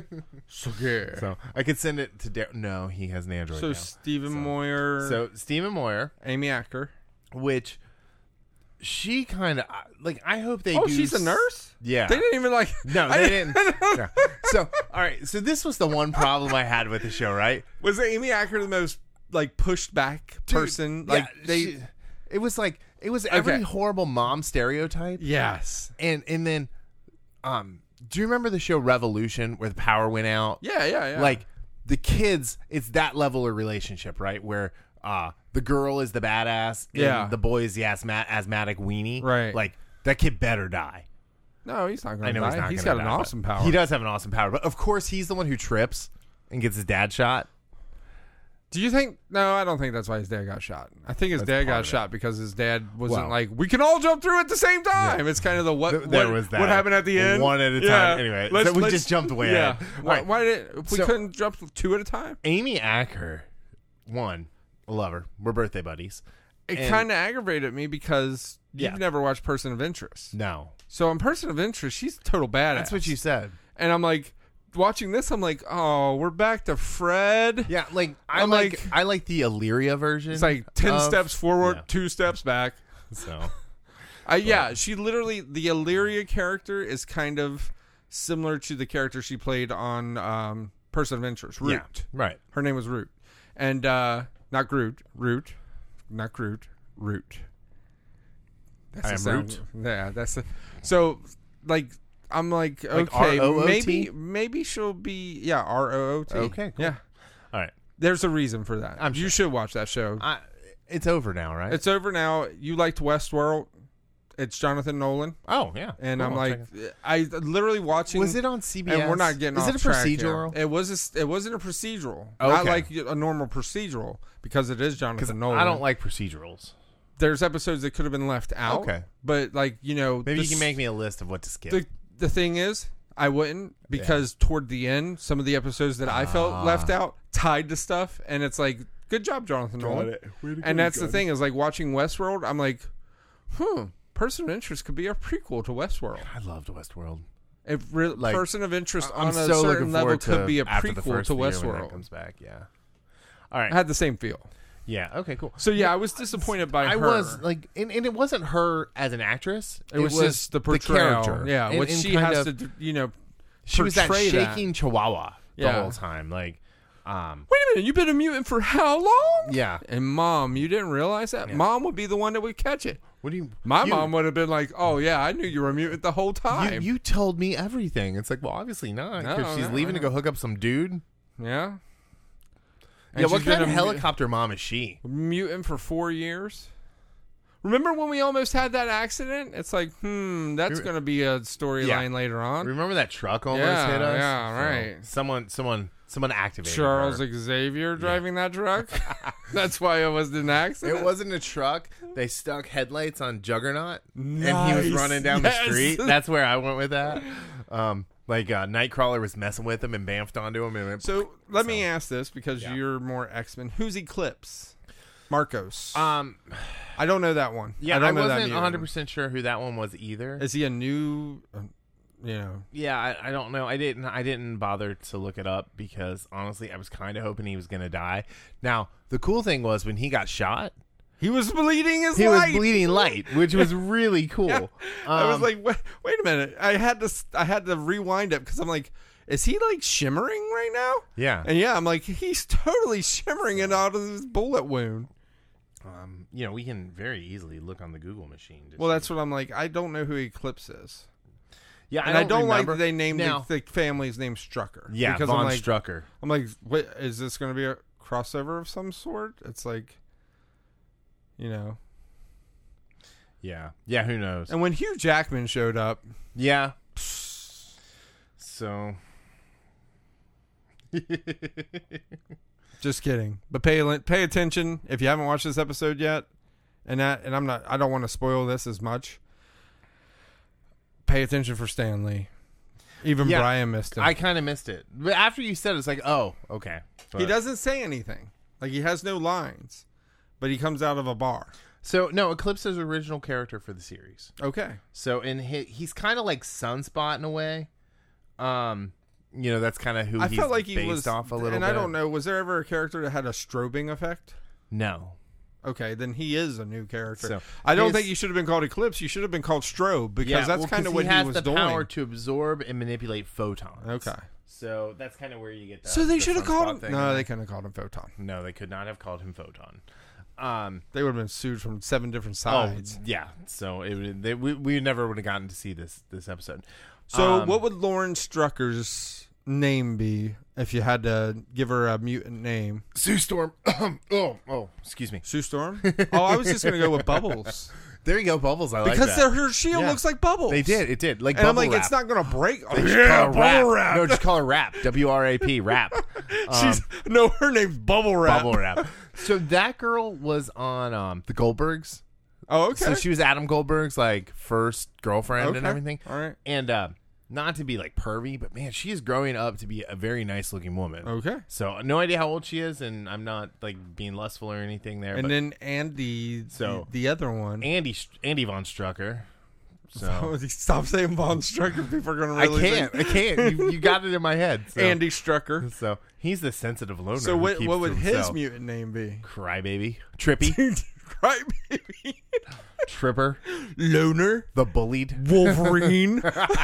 So I could send it to No, he has an Android now. Stephen Moyer. So Stephen Moyer. Amy Acker. Which... She kind of like. I hope they. Oh, she's a nurse. Yeah, they didn't even like. No, they didn't. No. So, all right. So this was the one problem I had with the show. Right? Was Amy Acker the most like pushed back person? Like it was every horrible mom stereotype. Yes. And then, do you remember the show Revolution where the power went out? Yeah. Like the kids, it's that level of relationship, right? Where the girl is the badass, and the boy is the asthmatic weenie. Right. Like, that kid better die. No, he's not going to die. He's not gonna die. He's got an awesome power. He does have an awesome power. But, of course, he's the one who trips and gets his dad shot. Do you think... No, I don't think that's why his dad got shot. I think his dad got shot because his dad wasn't like, we can all jump through at the same time. Yeah. It's kind of the what happened at the end. One at a time. Anyway, so we just jumped away. Yeah. Why couldn't jump two at a time? Amy Acker, I love her. We're birthday buddies. It kind of aggravated me because you've never watched Person of Interest. No. So on Person of Interest, she's a total badass. That's what you said. And I'm like, watching this, I'm like, oh, we're back to Fred. Yeah, like I like the Illyria version. It's like 10 steps forward, 2 steps back. So, she literally, the Illyria character is kind of similar to the character she played on Person of Interest, Root. Yeah, right. Her name was Root. And not Groot, Root. Not Groot, Root. That's I am Root. Yeah, that's the, so like I'm like okay, maybe she'll be ROOT. Okay, cool. Yeah. All right. There's a reason for that. You should watch that show. It's over now, right? It's over now. You liked Westworld. It's Jonathan Nolan. Oh yeah. And cool, I'm like, I literally watching. Was it on CBS? And we're not getting. Is off it a procedural? It was. It wasn't a procedural. Okay. Not like a normal procedural because it is Jonathan Nolan. I don't like procedurals. There's episodes that could have been left out. Okay. But like maybe you can make me a list of what to skip. The thing is, I wouldn't because toward the end, some of the episodes that I felt left out tied to stuff, and it's like, good job, Jonathan Nolan. And that's the thing is like watching Westworld. I'm like, Person of Interest could be a prequel to Westworld. I loved Westworld. Person of Interest on a certain level could be a prequel to Westworld. When comes back, yeah. All right, I had the same feel. Yeah. Okay. Cool. So I was disappointed by her. I was like, and it wasn't her as an actress. It was just the portrayal. The character. Yeah. What she has to, she was that shaking that. Chihuahua the whole time. Like, wait a minute, you've been a mutant for how long? Yeah. And Mom, you didn't realize that? Yeah. Mom would be the one that would catch it. What do you? My mom would have been like, "Oh yeah, I knew you were a mutant the whole time. You told me everything." It's like, well, obviously not, because she's leaving to go hook up some dude. Yeah. And what kind of helicopter mom is she? Mutant for 4 years. Remember when we almost had that accident? It's like, that's going to be a storyline later on. Remember that truck almost hit us? Yeah, right. Someone activated Charles her. Xavier driving that truck. That's why it was an accident. It wasn't a truck. They stuck headlights on Juggernaut, and he was running down the street. That's where I went with that. Nightcrawler was messing with him and bamfed onto him. And let me ask this because you're more X-Men. Who's Eclipse? Marcos. I don't know that one. Yeah, I wasn't 100% sure who that one was either. Is he a new? Yeah, I don't know. I didn't bother to look it up because honestly, I was kind of hoping he was going to die. Now, the cool thing was when he got shot, he was bleeding light. He was bleeding light, which was really cool. Yeah. I was like, wait a minute. I had to rewind it because I'm like, is he like shimmering right now? Yeah. And I'm like, he's totally shimmering it out of his bullet wound. We can very easily look on the Google machine. That's what I'm like. I don't know who Eclipse is. Yeah, and I don't like that they named the family's name Strucker. Yeah, because Von Strucker. I'm like, wait, is this going to be a crossover of some sort? It's like, Yeah. Yeah, who knows? And when Hugh Jackman showed up. Yeah. So. Just kidding. But pay attention if you haven't watched this episode yet. I don't want to spoil this as much. Pay attention for Stan Lee. Even Brian missed him. I kind of missed it. But after you said it, it's like, oh, okay. But he doesn't say anything. Like, he has no lines. But he comes out of a bar. So, no, Eclipse is original character for the series. Okay. So, he's kind of like Sunspot in a way. That's kind of who he's based off a little bit. And I don't know, was there ever a character that had a strobing effect? No. Okay, then he is a new character. So I don't think you should have been called Eclipse. You should have been called Strobe because that's kind of what he was doing. He has the power to absorb and manipulate photons. Okay. So that's kind of where you get that. So they should have called him. No, they couldn't have called him Photon. No, they could not have called him Photon. They would have been sued from 7 different sides. Oh, yeah. So we never would have gotten to see this episode. So what would Lauren Strucker's name be if you had to give her a mutant name? Sue Storm. Excuse me. Sue Storm? Oh, I was just going to go with Bubbles. There you go, Bubbles. I like that. Because her shield looks like Bubbles. It did. Like, and I'm like, it's not going to break. They just call her Rap. No, just call her Rap. W-R-A-P, Rap. Her name's Bubble Wrap. Bubble Wrap. So that girl was on the Goldbergs. Oh, okay. So she was Adam Goldberg's like first girlfriend and everything. All right. And not to be like pervy, but man, she is growing up to be a very nice looking woman. Okay. So no idea how old she is, and I'm not like being lustful or anything there. And then Andy, the other one, Andy Von Strucker. So stop saying Von Strucker. People are going to really I can't. You got it in my head. So. Andy Strucker. So he's the sensitive loner. So what would his mutant name be? Crybaby. Trippy. Crybaby. Tripper. Loner. The bullied. Wolverine.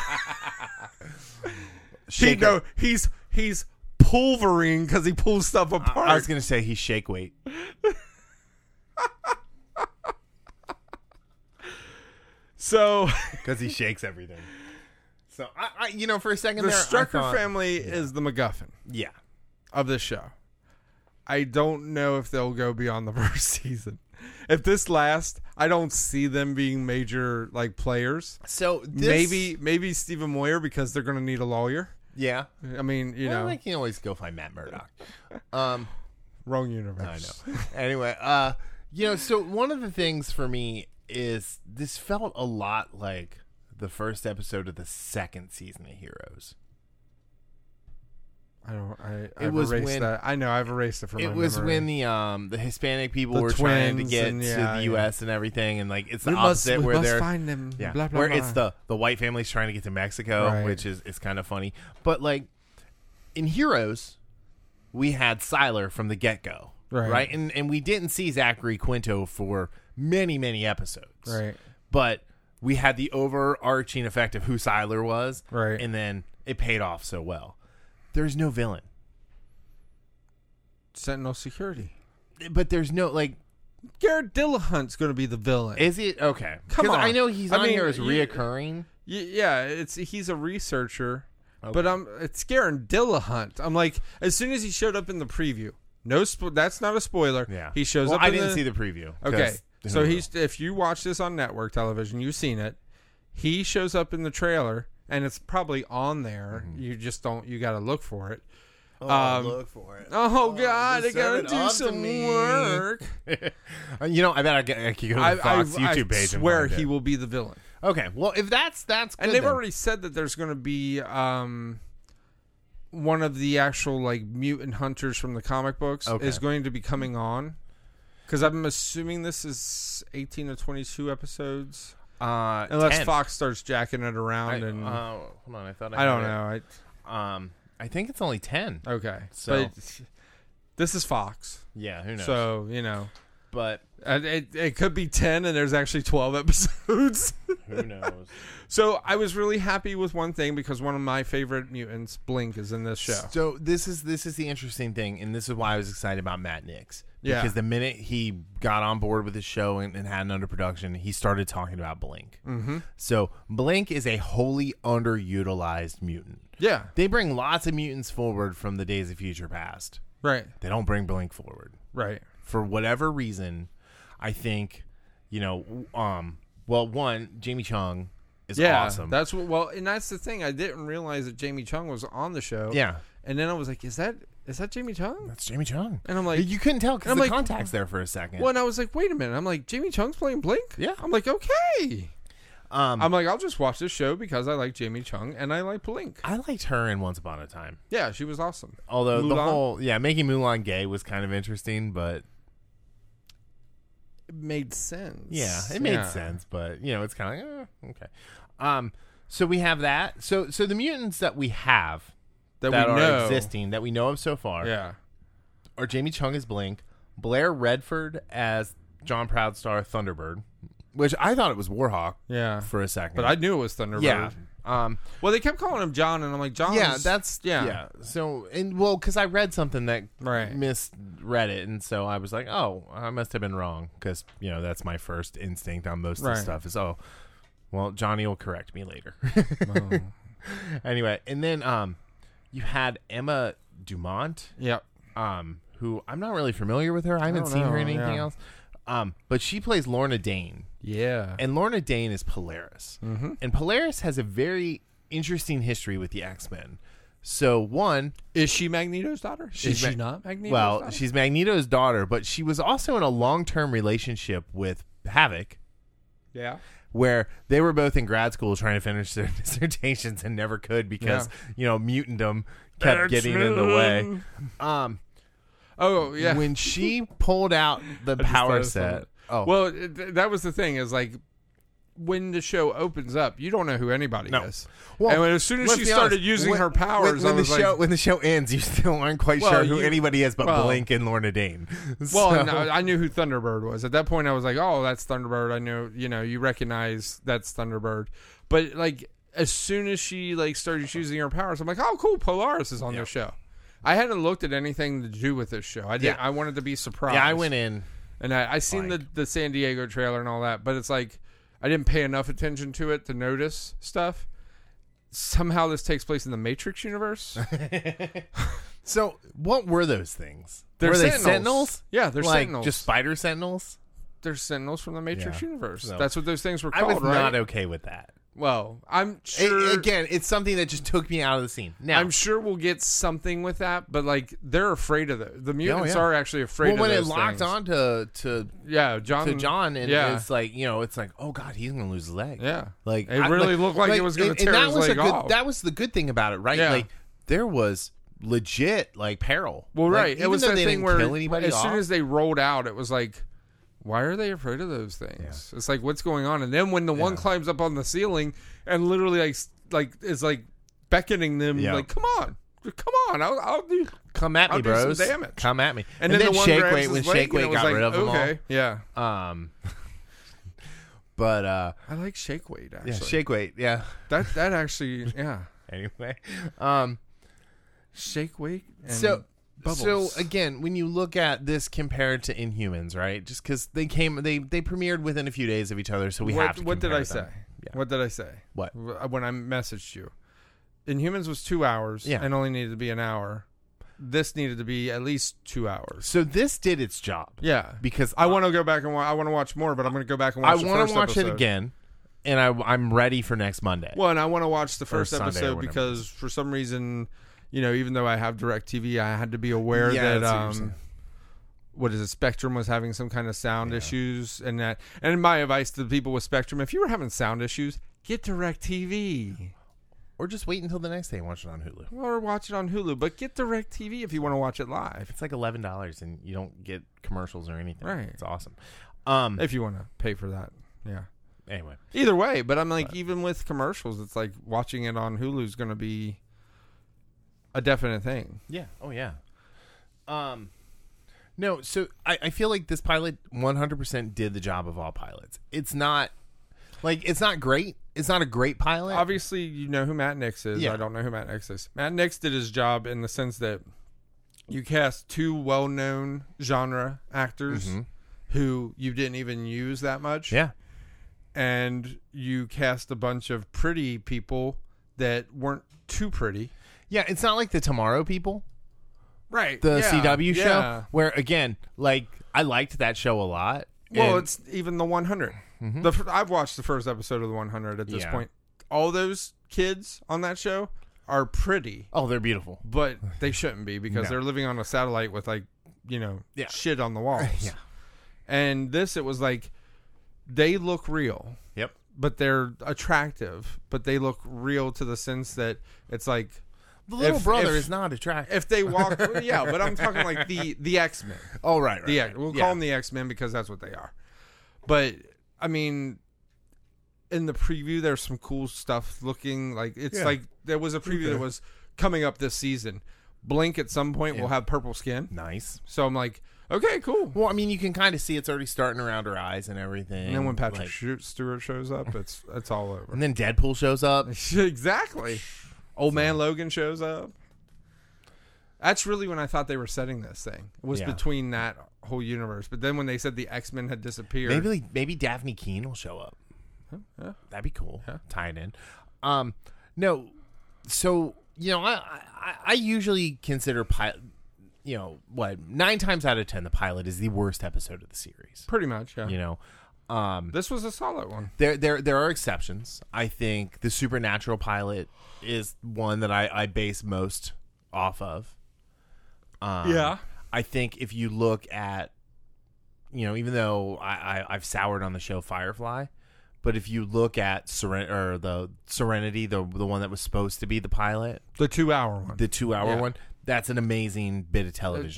He's Pulverine because he pulls stuff apart. I was going to say he's shake weight. So, because he shakes everything. So I for a second the there, Strucker family is the MacGuffin. Yeah. Of this show. I don't know if they'll go beyond the first season. If this lasts, I don't see them being major players. So maybe Stephen Moyer because they're going to need a lawyer. Yeah. I mean, you know, they can always go find Matt Murdock. Wrong universe. I know. Anyway, so one of the things for me is this felt a lot like the first episode of the second season of Heroes. I've erased that. I know I've erased it from my memory. It was when the Hispanic people were trying to get to the U.S. and everything, and it's the opposite where they're find them. Yeah, blah, blah, where blah. It's the white family's trying to get to Mexico, which is kind of funny. But in Heroes, we had Sylar from the get-go, right? And we didn't see Zachary Quinto for many episodes, right? But we had the overarching effect of who Sylar was, right? And then it paid off so well. There's no villain. Sentinel Security. But there's no, Garrett Dillahunt's going to be the villain. Is he? Okay. Come on. I know he's on here as reoccurring. Yeah, he's a researcher. Okay. But it's Garrett Dillahunt. I'm like, as soon as he showed up in the preview, that's not a spoiler. Yeah. He shows up I didn't see the preview. Okay. So if you watch this on network television, you've seen it. He shows up in the trailer. And it's probably on there. Mm-hmm. You just don't. You got to look for it. Look for it. Oh God, I got to do some work. I bet I could go to the Fox YouTube page. I swear he will be the villain. Okay, well if that's good, and they've already said that there's going to be one of the actual mutant hunters from the comic books is going to be coming on. Because I'm assuming this is 18 to 22 episodes. Unless 10. Fox starts jacking it around and hold on, I thought I don't know. I think it's only 10. Okay, so but this is Fox. Yeah, who knows? So but it could be 10, and there's actually 12 episodes. Who knows? So I was really happy with one thing because one of my favorite mutants, Blink, is in this show. So this is the interesting thing, and this is why I was excited about Matt Nix. Yeah. Because the minute he got on board with his show and had it under production, he started talking about Blink. Mm-hmm. So Blink is a wholly underutilized mutant. Yeah. They bring lots of mutants forward from the Days of Future Past. Right. They don't bring Blink forward. Right. For whatever reason, I think, one, Jamie Chung is awesome. That's and that's the thing. I didn't realize that Jamie Chung was on the show. Yeah. And then I was like, is that Jamie Chung? That's Jamie Chung. And I'm like, you couldn't tell because the contact's there for a second. Well, and I was like, wait a minute. I'm like, Jamie Chung's playing Blink? Yeah. I'm like, okay. I'm like, I'll just watch this show because I like Jamie Chung and I like Blink. I liked her in Once Upon a Time. Yeah, she was awesome. Although making Mulan gay was kind of interesting, but it made sense. Yeah, it made sense, but it's kind of okay. So we have that. So the mutants that we have that are existing that we know of so far, are Jamie Chung as Blink, Blair Redford as John Proudstar Thunderbird, which I thought it was Warhawk. Yeah, for a second, but I knew it was Thunderbird. Yeah. Well, they kept calling him John, and I'm like, John. Yeah, So, because I read something that misread it, and so I was like, oh, I must have been wrong, because that's my first instinct on most of the stuff is, oh, well, Johnny will correct me later. Oh. Anyway, and then you had Emma Dumont. Yep. Who I'm not really familiar with her. I haven't seen her in anything else. But she plays Lorna Dane. Yeah. And Lorna Dane is Polaris. Mm-hmm. And Polaris has a very interesting history with the X-Men. So, one... Is she Magneto's daughter? Is she not Magneto's daughter? Well, she's Magneto's daughter, but she was also in a long-term relationship with Havoc. Yeah. Where they were both in grad school trying to finish their dissertations and never could because, mutantdom kept getting in the way. Oh, yeah. When she pulled out the power set... Well, that was the thing is when the show opens up, you don't know who anybody is. Well, and as soon as she started using her powers, when the show ends, you still aren't quite sure who anybody is but Blink and Lorna Dane. Well, I knew who Thunderbird was. At that point, I was like, oh, that's Thunderbird. I know, you recognize that's Thunderbird. But, like, as soon as she, like, started using her powers, I'm like, oh, cool, Polaris is on the show. I hadn't looked at anything to do with this show. I wanted to be surprised. Yeah, I went in. And I seen the San Diego trailer and all that, but it's like I didn't pay enough attention to it to notice stuff. Somehow this takes place in the Matrix universe. So what were those things? Were they sentinels? Yeah, they're like sentinels. Just spider sentinels? They're sentinels from the Matrix universe. So, that's what those things were called, I was not okay with that. Well, I'm sure... Again, it's something that just took me out of the scene. Now, I'm sure we'll get something with that, but, like, they're afraid of it. The mutants are actually afraid of those things. Well, when it locked on to John, and it's like, it's like, oh, God, he's going to lose his leg. Yeah. Like, it really looked like it was going to tear his leg off. That was the good thing about it, right? Yeah. Like, there was legit, like, peril. Well, like, right. It was that thing where as soon as they rolled out, it was like, why are they afraid of those things? Yeah. It's like, what's going on? And then when the one climbs up on the ceiling and literally like is like beckoning them, like, come on, I'll do. Come at me, bros. Some damage. Come at me. And then the one Shake Weight, when Shake Weight got rid of them all. Yeah. But I like Shake Weight actually. Yeah, Shake Weight. Yeah. That actually, yeah. Anyway, Shake Weight. And So again, when you look at this compared to Inhumans, right? Just because they premiered within a few days of each other, so we have to. What did I say? Yeah. What did I say? What? When I messaged you, Inhumans was 2 hours and only needed to be an hour. This needed to be at least 2 hours. So this did its job. Yeah, because I want to go back and I want to watch more, but I'm going to go back and watch. I want to watch it again, and I'm ready for next Monday. Well, and I want to watch the first episode because for some reason, even though I have DirecTV, I had to be aware that what is it? Spectrum was having some kind of sound issues, and that. And my advice to the people with Spectrum: if you were having sound issues, get DirecTV. Or just wait until the next day and watch it on Hulu. Or watch it on Hulu. But get DirecTV if you want to watch it live. It's like $11 and you don't get commercials or anything. Right. It's awesome. If you want to pay for that. Yeah. Anyway. Either way. But I'm like, even with commercials, it's like watching it on Hulu is going to be a definite thing. Yeah. Oh, yeah. No, so I feel like this pilot 100% did the job of all pilots. It's not great. It's not a great pilot. Obviously, you know who Matt Nix is. Yeah. I don't know who Matt Nix is. Matt Nix did his job in the sense that you cast two well-known genre actors who you didn't even use that much. Yeah. And you cast a bunch of pretty people that weren't too pretty. Yeah, it's not like the Tomorrow People. Right. The CW show. Where, again, like, I liked that show a lot. Well, it's even the 100. I've watched the first episode of the 100 at this point. All those kids on that show are pretty. Oh, they're beautiful. But they shouldn't be because they're living on a satellite with, like, shit on the walls. Yeah. And it was like, they look real. Yep. But they're attractive. But they look real to the sense that it's like... The little brother is not attractive. If they walk... yeah, but I'm talking like the X-Men. Oh, right. We'll call them the X-Men because that's what they are. But... I mean, in the preview, there's some cool stuff looking like it's like there was a preview that was coming up this season. Blink at some point will have purple skin. Nice. So I'm like, okay, cool. Well, I mean, you can kind of see it's already starting around her eyes and everything. And then when Patrick Stewart shows up, it's all over. And then Deadpool shows up. Exactly. Old man Logan shows up. That's really when I thought they were setting this thing. It was between that whole universe. But then when they said the X-Men had disappeared... Maybe Daphne Keene will show up. Yeah. That'd be cool. Yeah. Tie it in. No, so, I usually consider... 9 times out of 10, the pilot is the worst episode of the series. Pretty much, yeah. This was a solid one. There are exceptions. I think the Supernatural pilot is one that I base most off of. I think if you look at, even though I've soured on the show Firefly, but if you look at the Serenity, the one that was supposed to be the pilot, the 2-hour one, one, that's an amazing bit of television.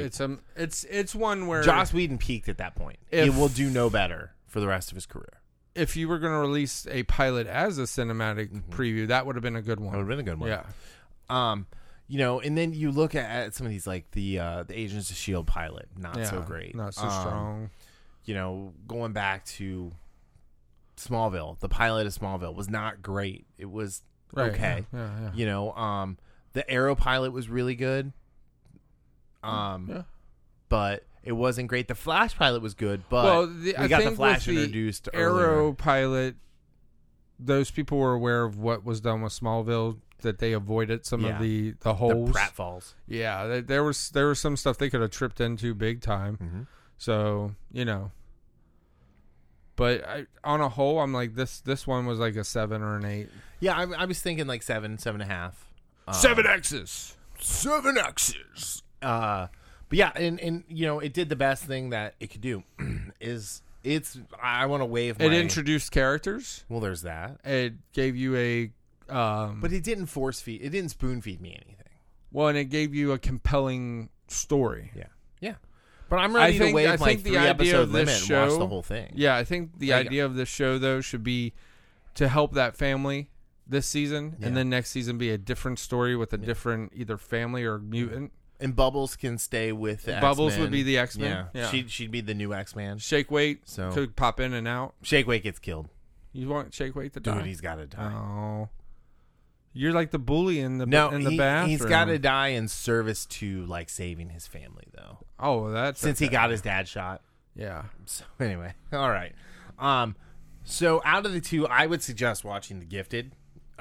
It's one where Joss Whedon peaked at that point. It will do no better for the rest of his career. if you were going to release a pilot as a cinematic preview, that would have been a good one. That would have been a good one. Yeah. You know, and then you look at some of these, like the Agents of S.H.I.E.L.D. pilot, not so great. Not so strong. You know, going back to Smallville, the pilot of Smallville was not great. It was okay. Yeah. You know, the Arrow pilot was really good. But it wasn't great. The Flash pilot was good, but we got the Flash introduced earlier. Arrow pilot, those people were aware of what was done with Smallville, that they avoided some of the holes. The pratfalls. Yeah, there was some stuff they could have tripped into big time. Mm-hmm. So, you know. But on a whole, I'm like, this one was like a 7 or an 8. Yeah, I was thinking like 7.5. 7X's. 7X's. But yeah, and you know, it did the best thing that it could do. I want to wave. It introduced characters. Well, there's that. It gave you a. But it didn't force feed. It didn't spoon feed me anything. Well, and it gave you a compelling story. Yeah. But I'm ready to wave my 3-episode limit and watch the whole thing. Yeah, I think the idea of this show though should be to help that family this season, and then next season be a different story with a different either family or mutant. And Bubbles can stay with the Bubbles X-Men. would be the X-Men. Yeah. She'd be the new X-Man. Shake Weight could pop in and out. Shake Weight gets killed. You want Shake Weight to die? Dude, he's got to die. Oh. You're like the bully in the bathroom. He's got to die in service to like saving his family, though. Oh, that's since he got his dad shot. Yeah. So anyway, all right. So out of the two, I would suggest watching The Gifted.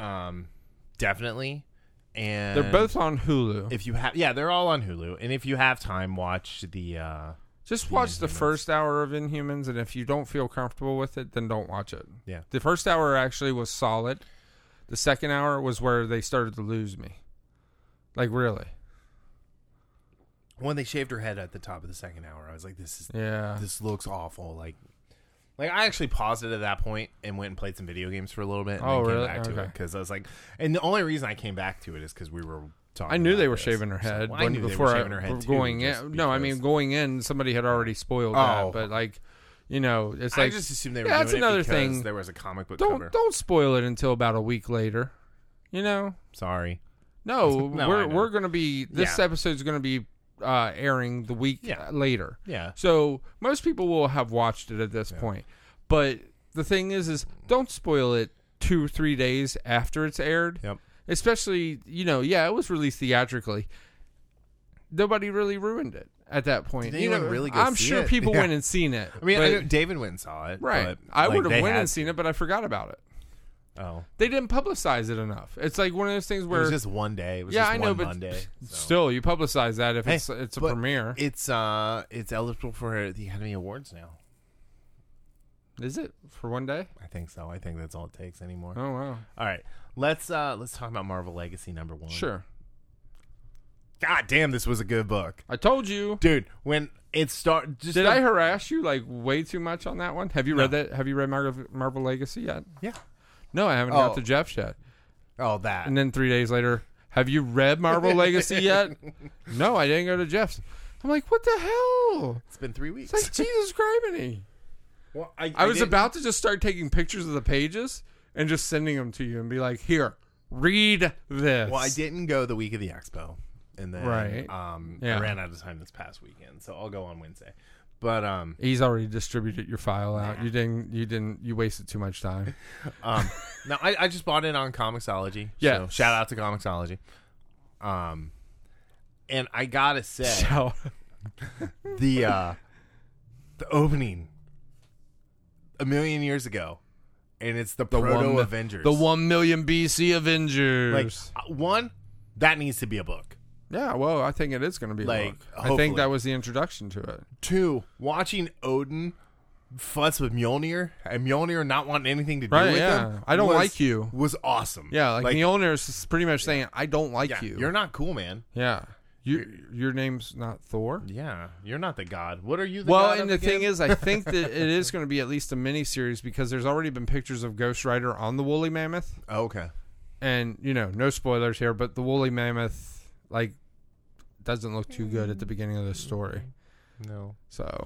Definitely. And they're both on Hulu. If you have, they're all on Hulu. And if you have time, watch the. Just watch the first hour of Inhumans, and if you don't feel comfortable with it, then don't watch it. Yeah. The first hour actually was solid. The second hour was where they started to lose me. Like, really. When they shaved her head at the top of the second hour, I was like, this looks awful. Like I actually paused it at that point and went and played some video games for a little bit and then came back to it. Because I was like, and the only reason I came back to it is because we were talking I knew about they were this. shaving her head. So, I knew before they were shaving her head too. Going in. No, I mean, going in, somebody had already spoiled that. But, like, you know, it's like. I just assumed they were that's doing another it because thing. There was a comic book cover. Don't spoil it until about a week later. You know? Sorry. No, we're going to be. This episode's going to be airing the week later. Yeah. So most people will have watched it at this point. But the thing is don't spoil it 2 or 3 days after it's aired. Yep. Especially, you know, it was released theatrically. Nobody really ruined it at that point. Did anyone really go I'm see sure it? people went and seen it. I mean, I know David went and saw it. Right. But, I would have they went had and seen it, but I forgot about it. Oh. They didn't publicize it enough. It's like one of those things where... It was just one day. It was just I know, one but Monday. So. Still, you publicize that if it's a premiere. It's eligible for the Academy Awards now. Is it? For one day? I think so. I think that's all it takes anymore. Oh, wow. All right. Let's talk about Marvel Legacy #1. Sure. God damn, this was a good book. I told you. Dude, when it started... Did I harass you like way too much on that one? Have you read that? Have you read Marvel Legacy yet? Yeah. No, I haven't got to Jeff's yet. Oh, that. And then 3 days later, have you read Marvel Legacy yet? No, I didn't go to Jeff's. I'm like, what the hell? It's been 3 weeks. It's like, Jesus Christ. Well, I was about to just start taking pictures of the pages and just sending them to you and be like, here, read this. Well, I didn't go the week of the expo. And then I ran out of time this past weekend, so I'll go on Wednesday. But he's already distributed your file out. You wasted too much time. No, I just bought it on Comixology. Yeah. So shout out to Comixology. And I gotta say, the opening a million years ago, and it's the proto Avengers, the 1 million BC Avengers. Like that needs to be a book. Yeah, well, I think it is going to be a book. I think that was the introduction to it. 2, watching Odin fuss with Mjolnir and Mjolnir not wanting anything to do with him. I don't like you. Was awesome. Yeah, like Mjolnir is pretty much saying, I don't like you. You're not cool, man. Yeah. Your name's not Thor? Yeah. You're not the god. What are you the god and the thing is, I think that it is going to be at least a mini-series because there's already been pictures of Ghost Rider on the Woolly Mammoth. Oh, okay. And, no spoilers here, but the Woolly Mammoth... doesn't look too good at the beginning of the story. No. So,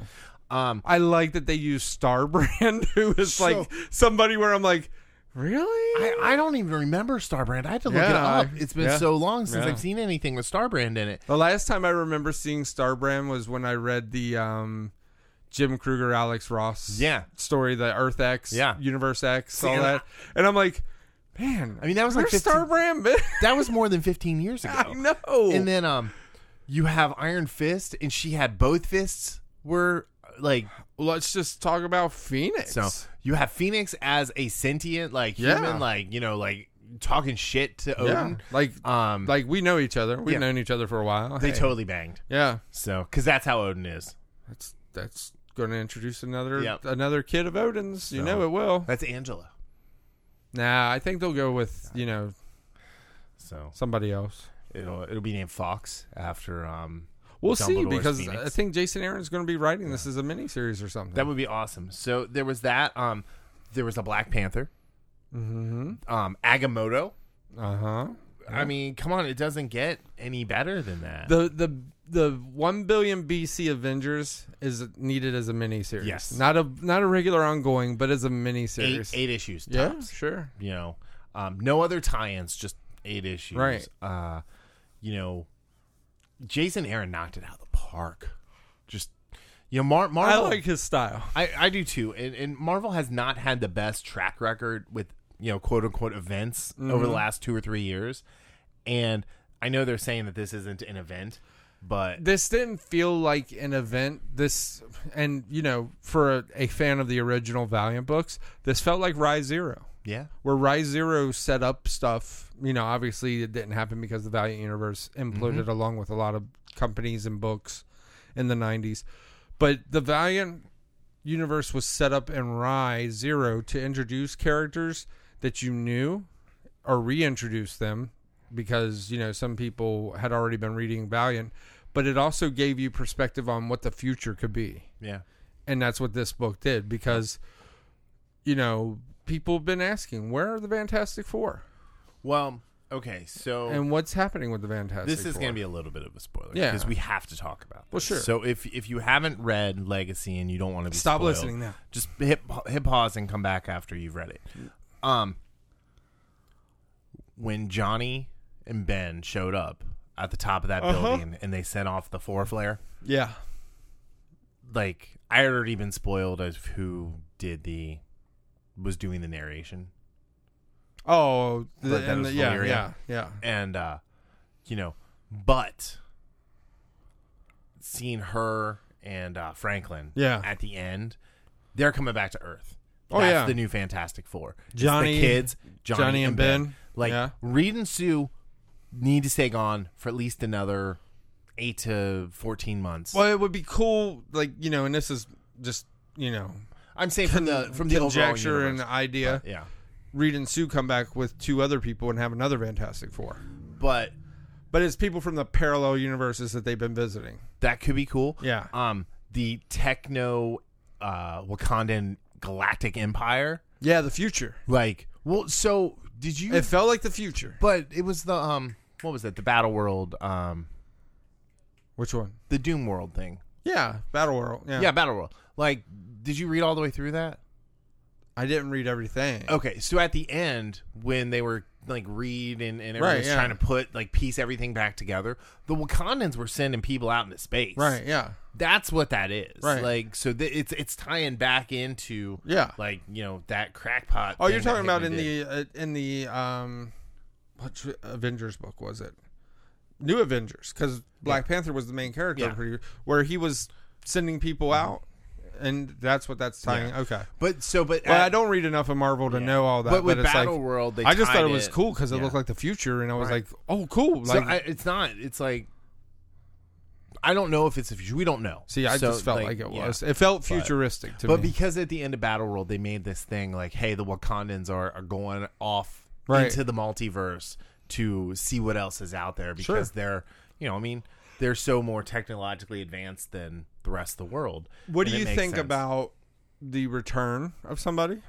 I like that they use Starbrand, who is like somebody where I'm like, really? I don't even remember Starbrand. I had to look it up. It's been so long since I've seen anything with Starbrand in it. The last time I remember seeing Starbrand was when I read the Jim Kruger, Alex Ross story, the Earth X, Universe X, all that. And I'm like, man, I mean, that was like Starbrand. That was more than 15 years ago. I know. And then you have Iron Fist, and she had both fists were like. Let's just talk about Phoenix. So you have Phoenix as a sentient, like human, like like talking shit to Odin. Like we know each other. We've known each other for a while. They totally banged. Yeah. So because that's how Odin is. That's going to introduce another kid of Odin's. You know it will. That's Angela. Nah, I think they'll go with somebody else. It'll be named Fox after We'll see, because Phoenix. I think Jason Aaron's going to be writing this as a miniseries or something. That would be awesome. So there was that. There was a Black Panther. Mm-hmm. Agamotto. Uh-huh. Yeah. I mean, come on, it doesn't get any better than that. The 1 billion BC Avengers is needed as a miniseries. Yes. Not a regular ongoing, but as a miniseries. 8 issues. Tops. Yeah, sure. No other tie-ins, just 8 issues. Right. Jason Aaron knocked it out of the park. Just, Marvel. I like his style. I do too. And Marvel has not had the best track record with, quote unquote events over the last 2 or 3 years. And I know they're saying that this isn't an event, but this didn't feel like an event. For a fan of the original Valiant books, this felt like Rise Zero. Yeah. Where Rise Zero set up stuff, obviously it didn't happen because the Valiant universe imploded along with a lot of companies and books in the 90s. But the Valiant universe was set up in Rise Zero to introduce characters that you knew or reintroduce them because, some people had already been reading Valiant. But it also gave you perspective on what the future could be. Yeah. And that's what this book did because, people have been asking, where are the Fantastic Four? Well, okay, so... And what's happening with the Fantastic Four? This is going to be a little bit of a spoiler. Yeah. Because we have to talk about this. Well, sure. So if you haven't read Legacy and you don't want to be Stop spoiled, listening now. Just hit pause and come back after you've read it. When Johnny and Ben showed up at the top of that building and they sent off the 4 flare... Yeah. Like, I had already been spoiled as who was doing the narration. Oh, yeah. And, but seeing her and Franklin at the end, they're coming back to Earth. That's the new Fantastic Four. Johnny, the kids, Johnny and Ben. Reed and Sue need to stay gone for at least another 8 to 14 months. Well, it would be cool, and this is just, I'm saying from the conjecture and idea. Yeah. Reed and Sue come back with 2 other people and have another Fantastic Four. But it's people from the parallel universes that they've been visiting. That could be cool. Yeah. The techno Wakandan Galactic Empire. Yeah, the future. So did you? It felt like the future. But it was the what was it? The Battle World. Which one? The Doom World thing. Yeah, Battle World. Yeah, Battle World. Did you read all the way through that? I didn't read everything. Okay, so at the end, when they were Reed and everyone was trying to put piece everything back together, the Wakandans were sending people out into space. Right. Yeah. That's what that is. Right. It's tying back into that crackpot. Oh, you're talking about in the what Avengers book was it? New Avengers, because Black Panther was the main character, where he was sending people out. And that's what that's tying. Yeah. Okay, but I don't read enough of Marvel to know all that. But with it's Battle World, I just thought it was cool because it looked like the future, and I was like, "Oh, cool!" It's not. It's I don't know if it's the future. We don't know. See, I just felt like it was. It felt futuristic to me. But because at the end of Battle World, they made this thing hey, the Wakandans are going off into the multiverse to see what else is out there because they're, they're so more technologically advanced than the rest of the world. What do you think about the return of somebody?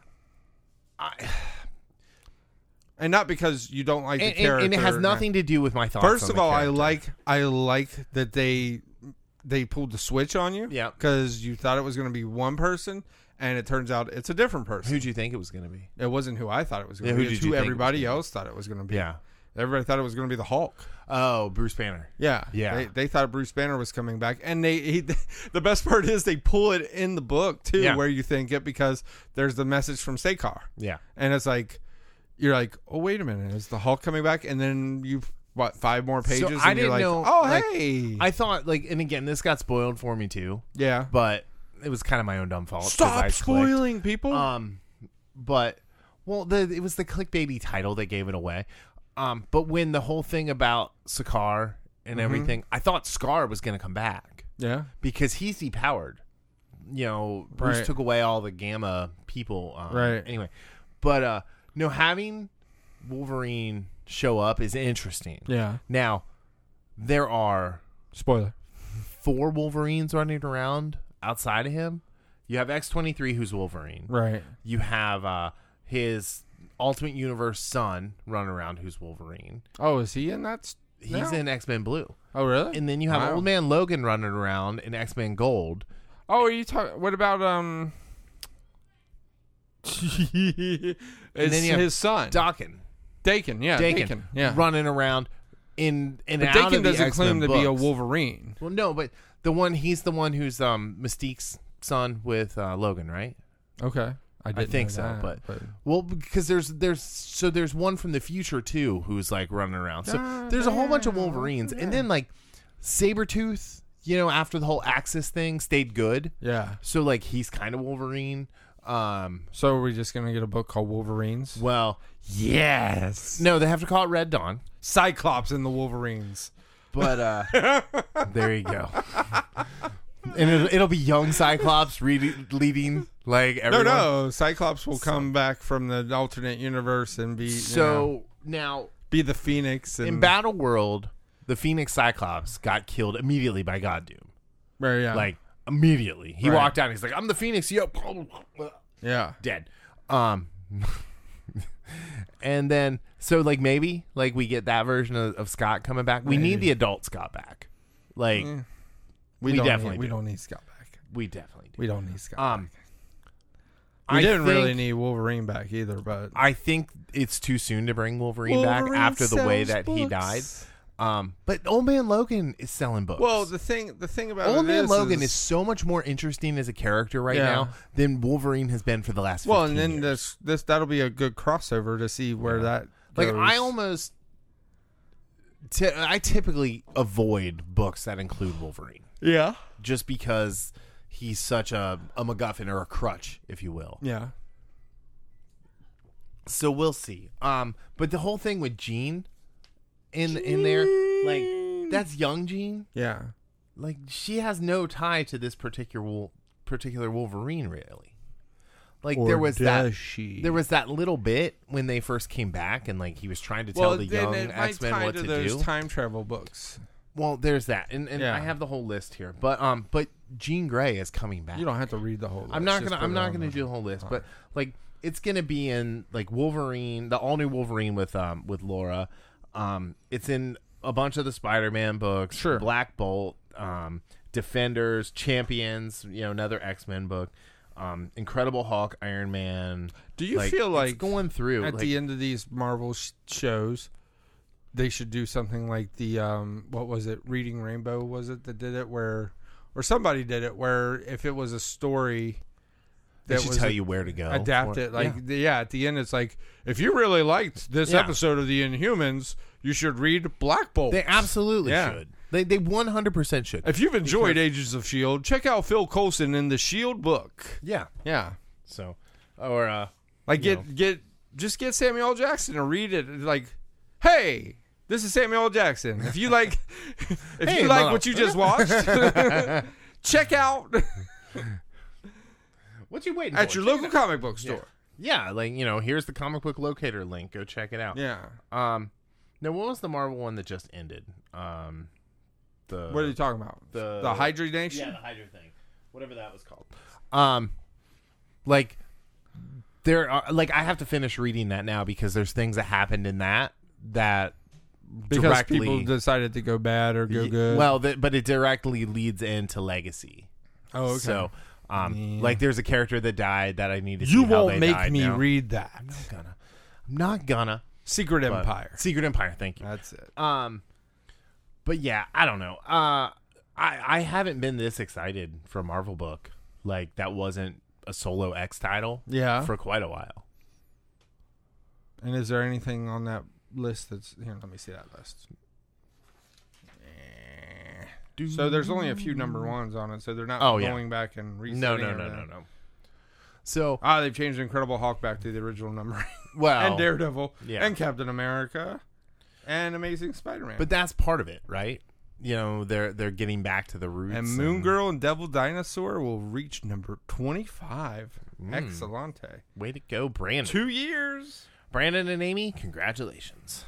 And not because you don't like the character. And it has nothing to do with my thoughts. First of all, I like that they they pulled the switch on you. Yeah. Because you thought it was going to be one person, and it turns out it's a different person. Who'd you think it was going to be? It wasn't who I thought it was going to be. It's who everybody else thought it was going to be. Yeah. Everybody thought it was going to be the Hulk. Oh, Bruce Banner. Yeah. Yeah. They thought Bruce Banner was coming back. And the best part is they pull it in the book, too, where you think it, because there's the message from Sakaar. Yeah. And it's like, you're like, oh, wait a minute. Is the Hulk coming back? And then you've, 5 more pages? So I didn't know. Oh, hey. I thought, and again, this got spoiled for me, too. Yeah. But it was kind of my own dumb fault. Stop spoiling people. But, it was the clickbaity title that gave it away. But when the whole thing about Sakaar and everything, I thought Scar was going to come back. Yeah. Because he's depowered. Bruce took away all the Gamma people. Right. Anyway. But, having Wolverine show up is interesting. Yeah. Now, there are... Spoiler. 4 Wolverines running around outside of him. You have X-23, who's Wolverine. Right. You have his... Ultimate Universe son running around who's Wolverine. Oh, is he in that? He's in X-Men Blue. Oh, really? And then you have Old Man Logan running around in X-Men Gold. Oh, are you talking? What about it's his son, Daken, yeah, Daken, yeah, running around in and but out Daken of the doesn't X-Men claim to books. be a Wolverine. Well, no, but he's the one who's Mystique's son with Logan, right? Okay. I think so, that, but because there's one from the future too who's like running around. So there's a whole bunch of Wolverines, and then like Sabretooth, after the whole Axis thing stayed good. Yeah. So like he's kind of Wolverine. So are we just gonna get a book called Wolverines? Well, yes. No, they have to call it Red Dawn. Cyclops and the Wolverines. But there you go. And it'll be young Cyclops leading like everyone. No, Cyclops will come back from the alternate universe and be now be the Phoenix. And, in Battle World, the Phoenix Cyclops got killed immediately by God Doom. Right, yeah. Like immediately, he walked out. And he's like, "I'm the Phoenix." Yeah, dead. And then maybe we get that version of Scott coming back. We need the adult Scott back. We don't need Scott back. We definitely do. We don't need Scott back. We didn't really need Wolverine back either, but I think it's too soon to bring Wolverine back after the way that he died. But Old Man Logan is selling books. Well, the thing about Old Man Logan is so much more interesting as a character now than Wolverine has been for the last 15 and then years. this that'll be a good crossover to see where that goes. I typically avoid books that include Wolverine. Yeah. Just because he's such a MacGuffin or a crutch, if you will. Yeah. So we'll see. But the whole thing with Jean in there, that's young Jean. Yeah. She has no tie to this particular Wolverine, really. Or there was there was that little bit when they first came back, and he was trying to tell the young X-Men what to those do. Time travel books. Well, there's that, and I have the whole list here, but Jean Grey is coming back. You don't have to read the whole list. I'm not gonna do the whole list, but it's gonna be in Wolverine, the all new Wolverine with Laura. It's in a bunch of the Spider-Man books. Sure. Black Bolt, Defenders, Champions. Another X-Men book. Incredible Hulk, Iron Man. Do you feel like going through at the end of these Marvel shows, they should do something like the what was it? Reading Rainbow was it that did it? Or somebody did it where if it was a story, they should tell you where to go. Adapt it. At the end, it's like if you really liked this episode of the Inhumans, you should read Black Bolt. They absolutely should. They 100% should. If you've enjoyed Agents of S.H.I.E.L.D., check out Phil Coulson in the S.H.I.E.L.D. book. Yeah. Yeah. So, or get Samuel L. Jackson and read it hey, this is Samuel L. Jackson. If you like what you just watched, check out what you waiting at your local comic book store. Yeah, here's the comic book locator link. Go check it out. Yeah. Now, what was the Marvel one that just ended? What are you talking about? The Hydra Nation? Yeah, the Hydra thing. Whatever that was called. There are I have to finish reading that now because there's things that happened in that because people decided to go bad or go good. Well, but it directly leads into Legacy. Oh, okay. So, like, there's a character that died that I need to see You how won't they make died me now. read that. I'm not gonna. Secret Empire. Secret Empire. Thank you. That's it. But yeah, I don't know. I haven't been this excited for a Marvel book. Like, that wasn't a solo X title. Yeah. For quite a while. And is there anything on that list that's here? Let me see that list. So there's only a few number ones on it, so they're not going back and resetting. No. So they've changed Incredible Hulk back to the original number. Well, and Daredevil, and Captain America, and Amazing Spider-Man. But that's part of it, right? You know, they're getting back to the roots. And Moon Girl and Devil Dinosaur will reach number 25. Excellente. Way to go, Brandon. 2 years. Brandon and Amy, congratulations.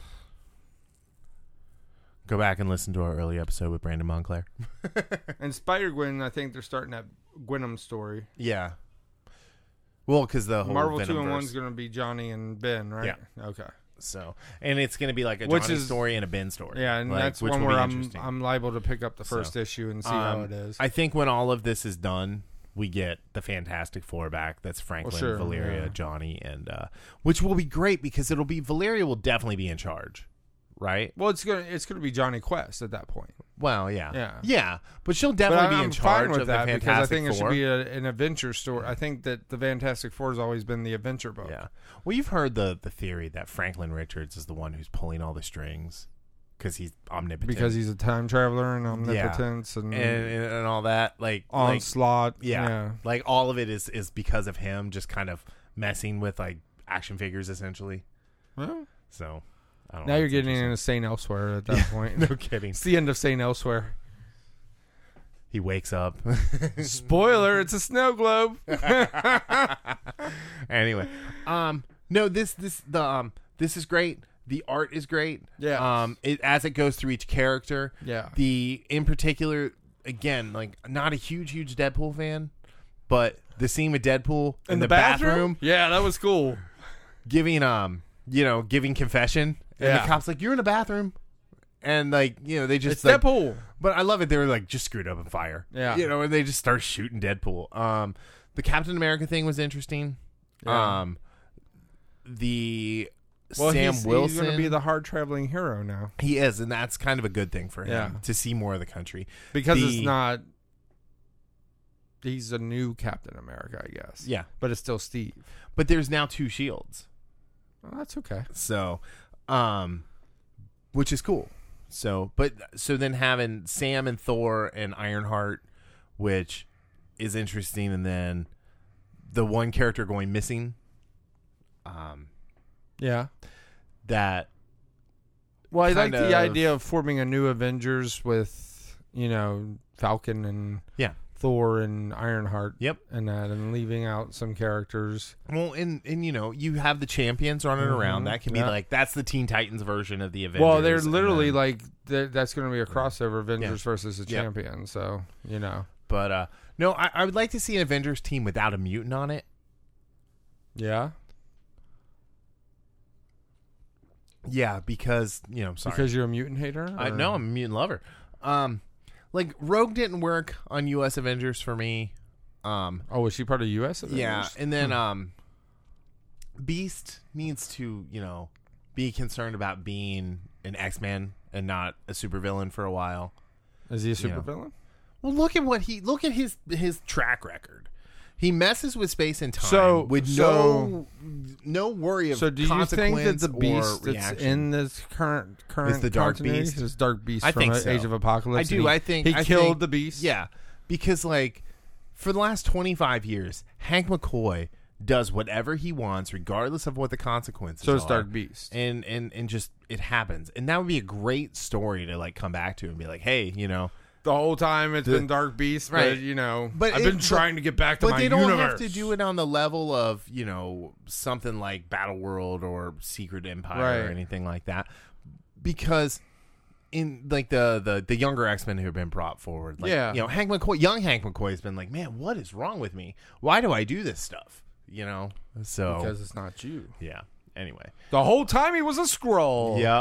Go back and listen to our early episode with Brandon Montclair. And Spider-Gwen, I think they're starting that Gwenum story. Yeah. Well, because the whole Marvel Venom 2-in-1 is going to be Johnny and Ben, right? Yeah. Okay. So, and it's going to be like a Johnny story and a Ben story. Yeah, and like, that's one where I'm liable to pick up the first issue and see how it is. I think when all of this is done, we get the Fantastic Four back. That's Franklin, Valeria, Johnny, and which will be great because it'll be Valeria will definitely be in charge, right? Well, it's gonna be Johnny Quest at that point. Well, yeah, but she'll definitely be in charge of the Fantastic because I think Four. It should be an adventure story. I think that the Fantastic Four has always been the adventure book. Yeah. Well, you've heard the theory that Franklin Richards is the one who's pulling all the strings because he's omnipotent. Because he's a time traveler and omnipotence and all that. Like Onslaught. Like all of it is because of him just kind of messing with like action figures essentially. Well, so I don't now know, you're getting into Saint Elsewhere at that point. No kidding. It's the end of Saint Elsewhere. He wakes up. Spoiler, it's a snow globe. Anyway, no, this is great. The art is great. Yeah. As it goes through each character. Yeah. In particular, again, like not a huge Deadpool fan, but the scene with Deadpool in the bathroom. Yeah, that was cool. Giving confession. And the cop's like, "You're in the bathroom." And like, they just it's Deadpool. But I love it. They were like just screwed up and fire. Yeah. And they just start shooting Deadpool. The Captain America thing was interesting. Yeah. Sam Wilson. He's going to be the hard traveling hero now. He is, and that's kind of a good thing for him to see more of the country. Because it's not. He's a new Captain America, I guess. Yeah. But it's still Steve. But there's now 2 shields. Well, that's okay. So, which is cool. So then having Sam and Thor and Ironheart, which is interesting, and then the one character going missing. Yeah. That. Well, I like the idea of forming a new Avengers with, Falcon and Thor and Ironheart. Yep. And that, and leaving out some characters. Well, and you have the champions running around. That can be like, that's the Teen Titans version of the Avengers. Well, they're literally that's going to be a crossover Avengers versus the champion. So, But, no, I would like to see an Avengers team without a mutant on it. Yeah. Yeah, because, sorry. Because you're a mutant hater? No, I'm a mutant lover. Like, Rogue didn't work on U.S. Avengers for me. Was she part of U.S. Avengers? Yeah, and then Beast needs to, be concerned about being an X-Man and not a supervillain for a while. Is he a supervillain? Well, look at his track record. He messes with space and time with no worry of consequence. So do you think that the Beast that's in this current is the Dark Beast? Is Dark Beast I from think so. Age of Apocalypse? I do. I think he killed the Beast. Yeah, because like for the last 25 years, Hank McCoy does whatever he wants, regardless of what the consequences are. So it's Dark Beast, and just it happens, and that would be a great story to like come back to and be like, hey, the whole time it's been Dark Beast, right? But I've been trying to get back to my universe. But they don't have to do it on the level of something like Battle World or Secret Empire or anything like that, because in like the younger X-Men who have been brought forward, like, young Hank McCoy has been like, man, what is wrong with me? Why do I do this stuff? So because it's not you. Yeah. Anyway, the whole time he was a Skrull. Yep.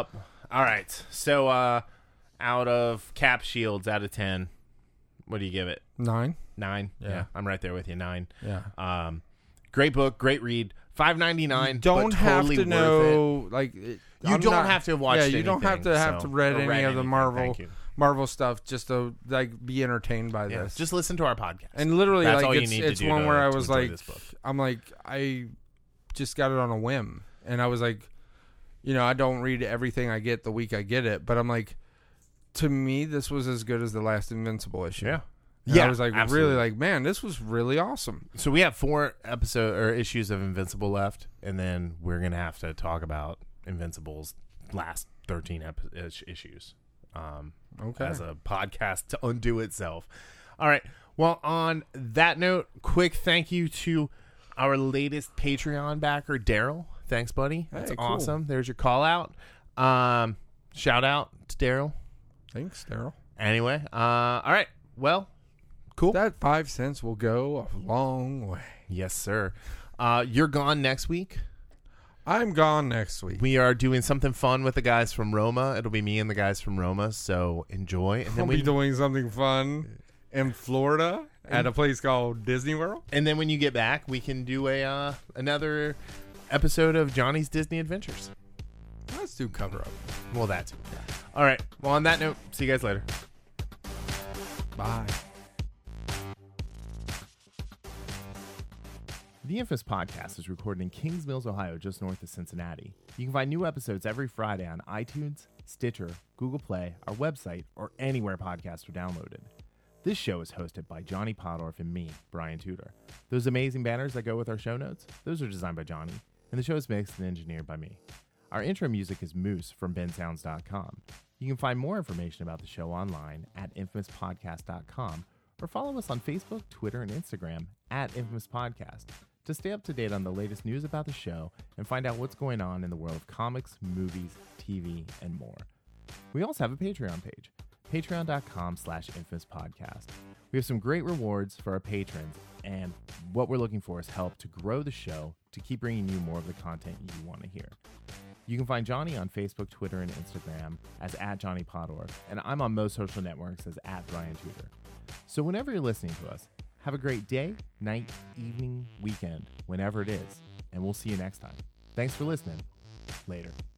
All right. So out of Cap Shields, out of 10, what do you give it? 9. 9? Yeah. I'm right there with you. 9. Yeah. Great book, great read. $5.99. Don't have to know like you don't have to have watched. Yeah, you don't have to read any of the Marvel stuff just to like be entertained by this. Just listen to our podcast. And literally, that's like it's one where I was like, I'm like, I just got it on a whim, and I was like, I don't read everything I get the week I get it, but I'm like, to me, this was as good as the last Invincible issue. Yeah. And I was like, absolutely. Really like, man, this was really awesome. So we have 4 issues of Invincible left, and then we're gonna have to talk about Invincible's last 13 issues. As a podcast to undo itself. All right. Well, on that note, quick thank you to our latest Patreon backer, Daryl. Thanks, buddy. That's awesome. There's your call out. Shout out to Daryl. Thanks, Daryl. Anyway, all right. Well, cool. That 5 cents will go a long way. Yes, sir. You're gone next week. I'm gone next week. We are doing something fun with the guys from Roma. It'll be me and the guys from Roma, so enjoy. And then we'll be doing something fun in Florida at a place called Disney World. And then when you get back, we can do another episode of Johnny's Disney Adventures. Let's do cover up. Well, that's it. All right. Well, on that note, see you guys later. Bye. The Infamous Podcast is recorded in Kings Mills, Ohio, just north of Cincinnati. You can find new episodes every Friday on iTunes, Stitcher, Google Play, our website, or anywhere podcasts are downloaded. This show is hosted by Johnny Podorf and me, Brian Tudor. Those amazing banners that go with our show notes, those are designed by Johnny, and the show is mixed and engineered by me. Our intro music is Moose from bensounds.com. You can find more information about the show online at infamouspodcast.com or follow us on Facebook, Twitter, and Instagram at Infamous Podcast to stay up to date on the latest news about the show and find out what's going on in the world of comics, movies, TV, and more. We also have a Patreon page, patreon.com/infamouspodcast. We have some great rewards for our patrons, and what we're looking for is help to grow the show to keep bringing you more of the content you want to hear. You can find Johnny on Facebook, Twitter, and Instagram as @JohnnyPodorf, and I'm on most social networks as @BrianTudor. So whenever you're listening to us, have a great day, night, evening, weekend, whenever it is, and we'll see you next time. Thanks for listening. Later.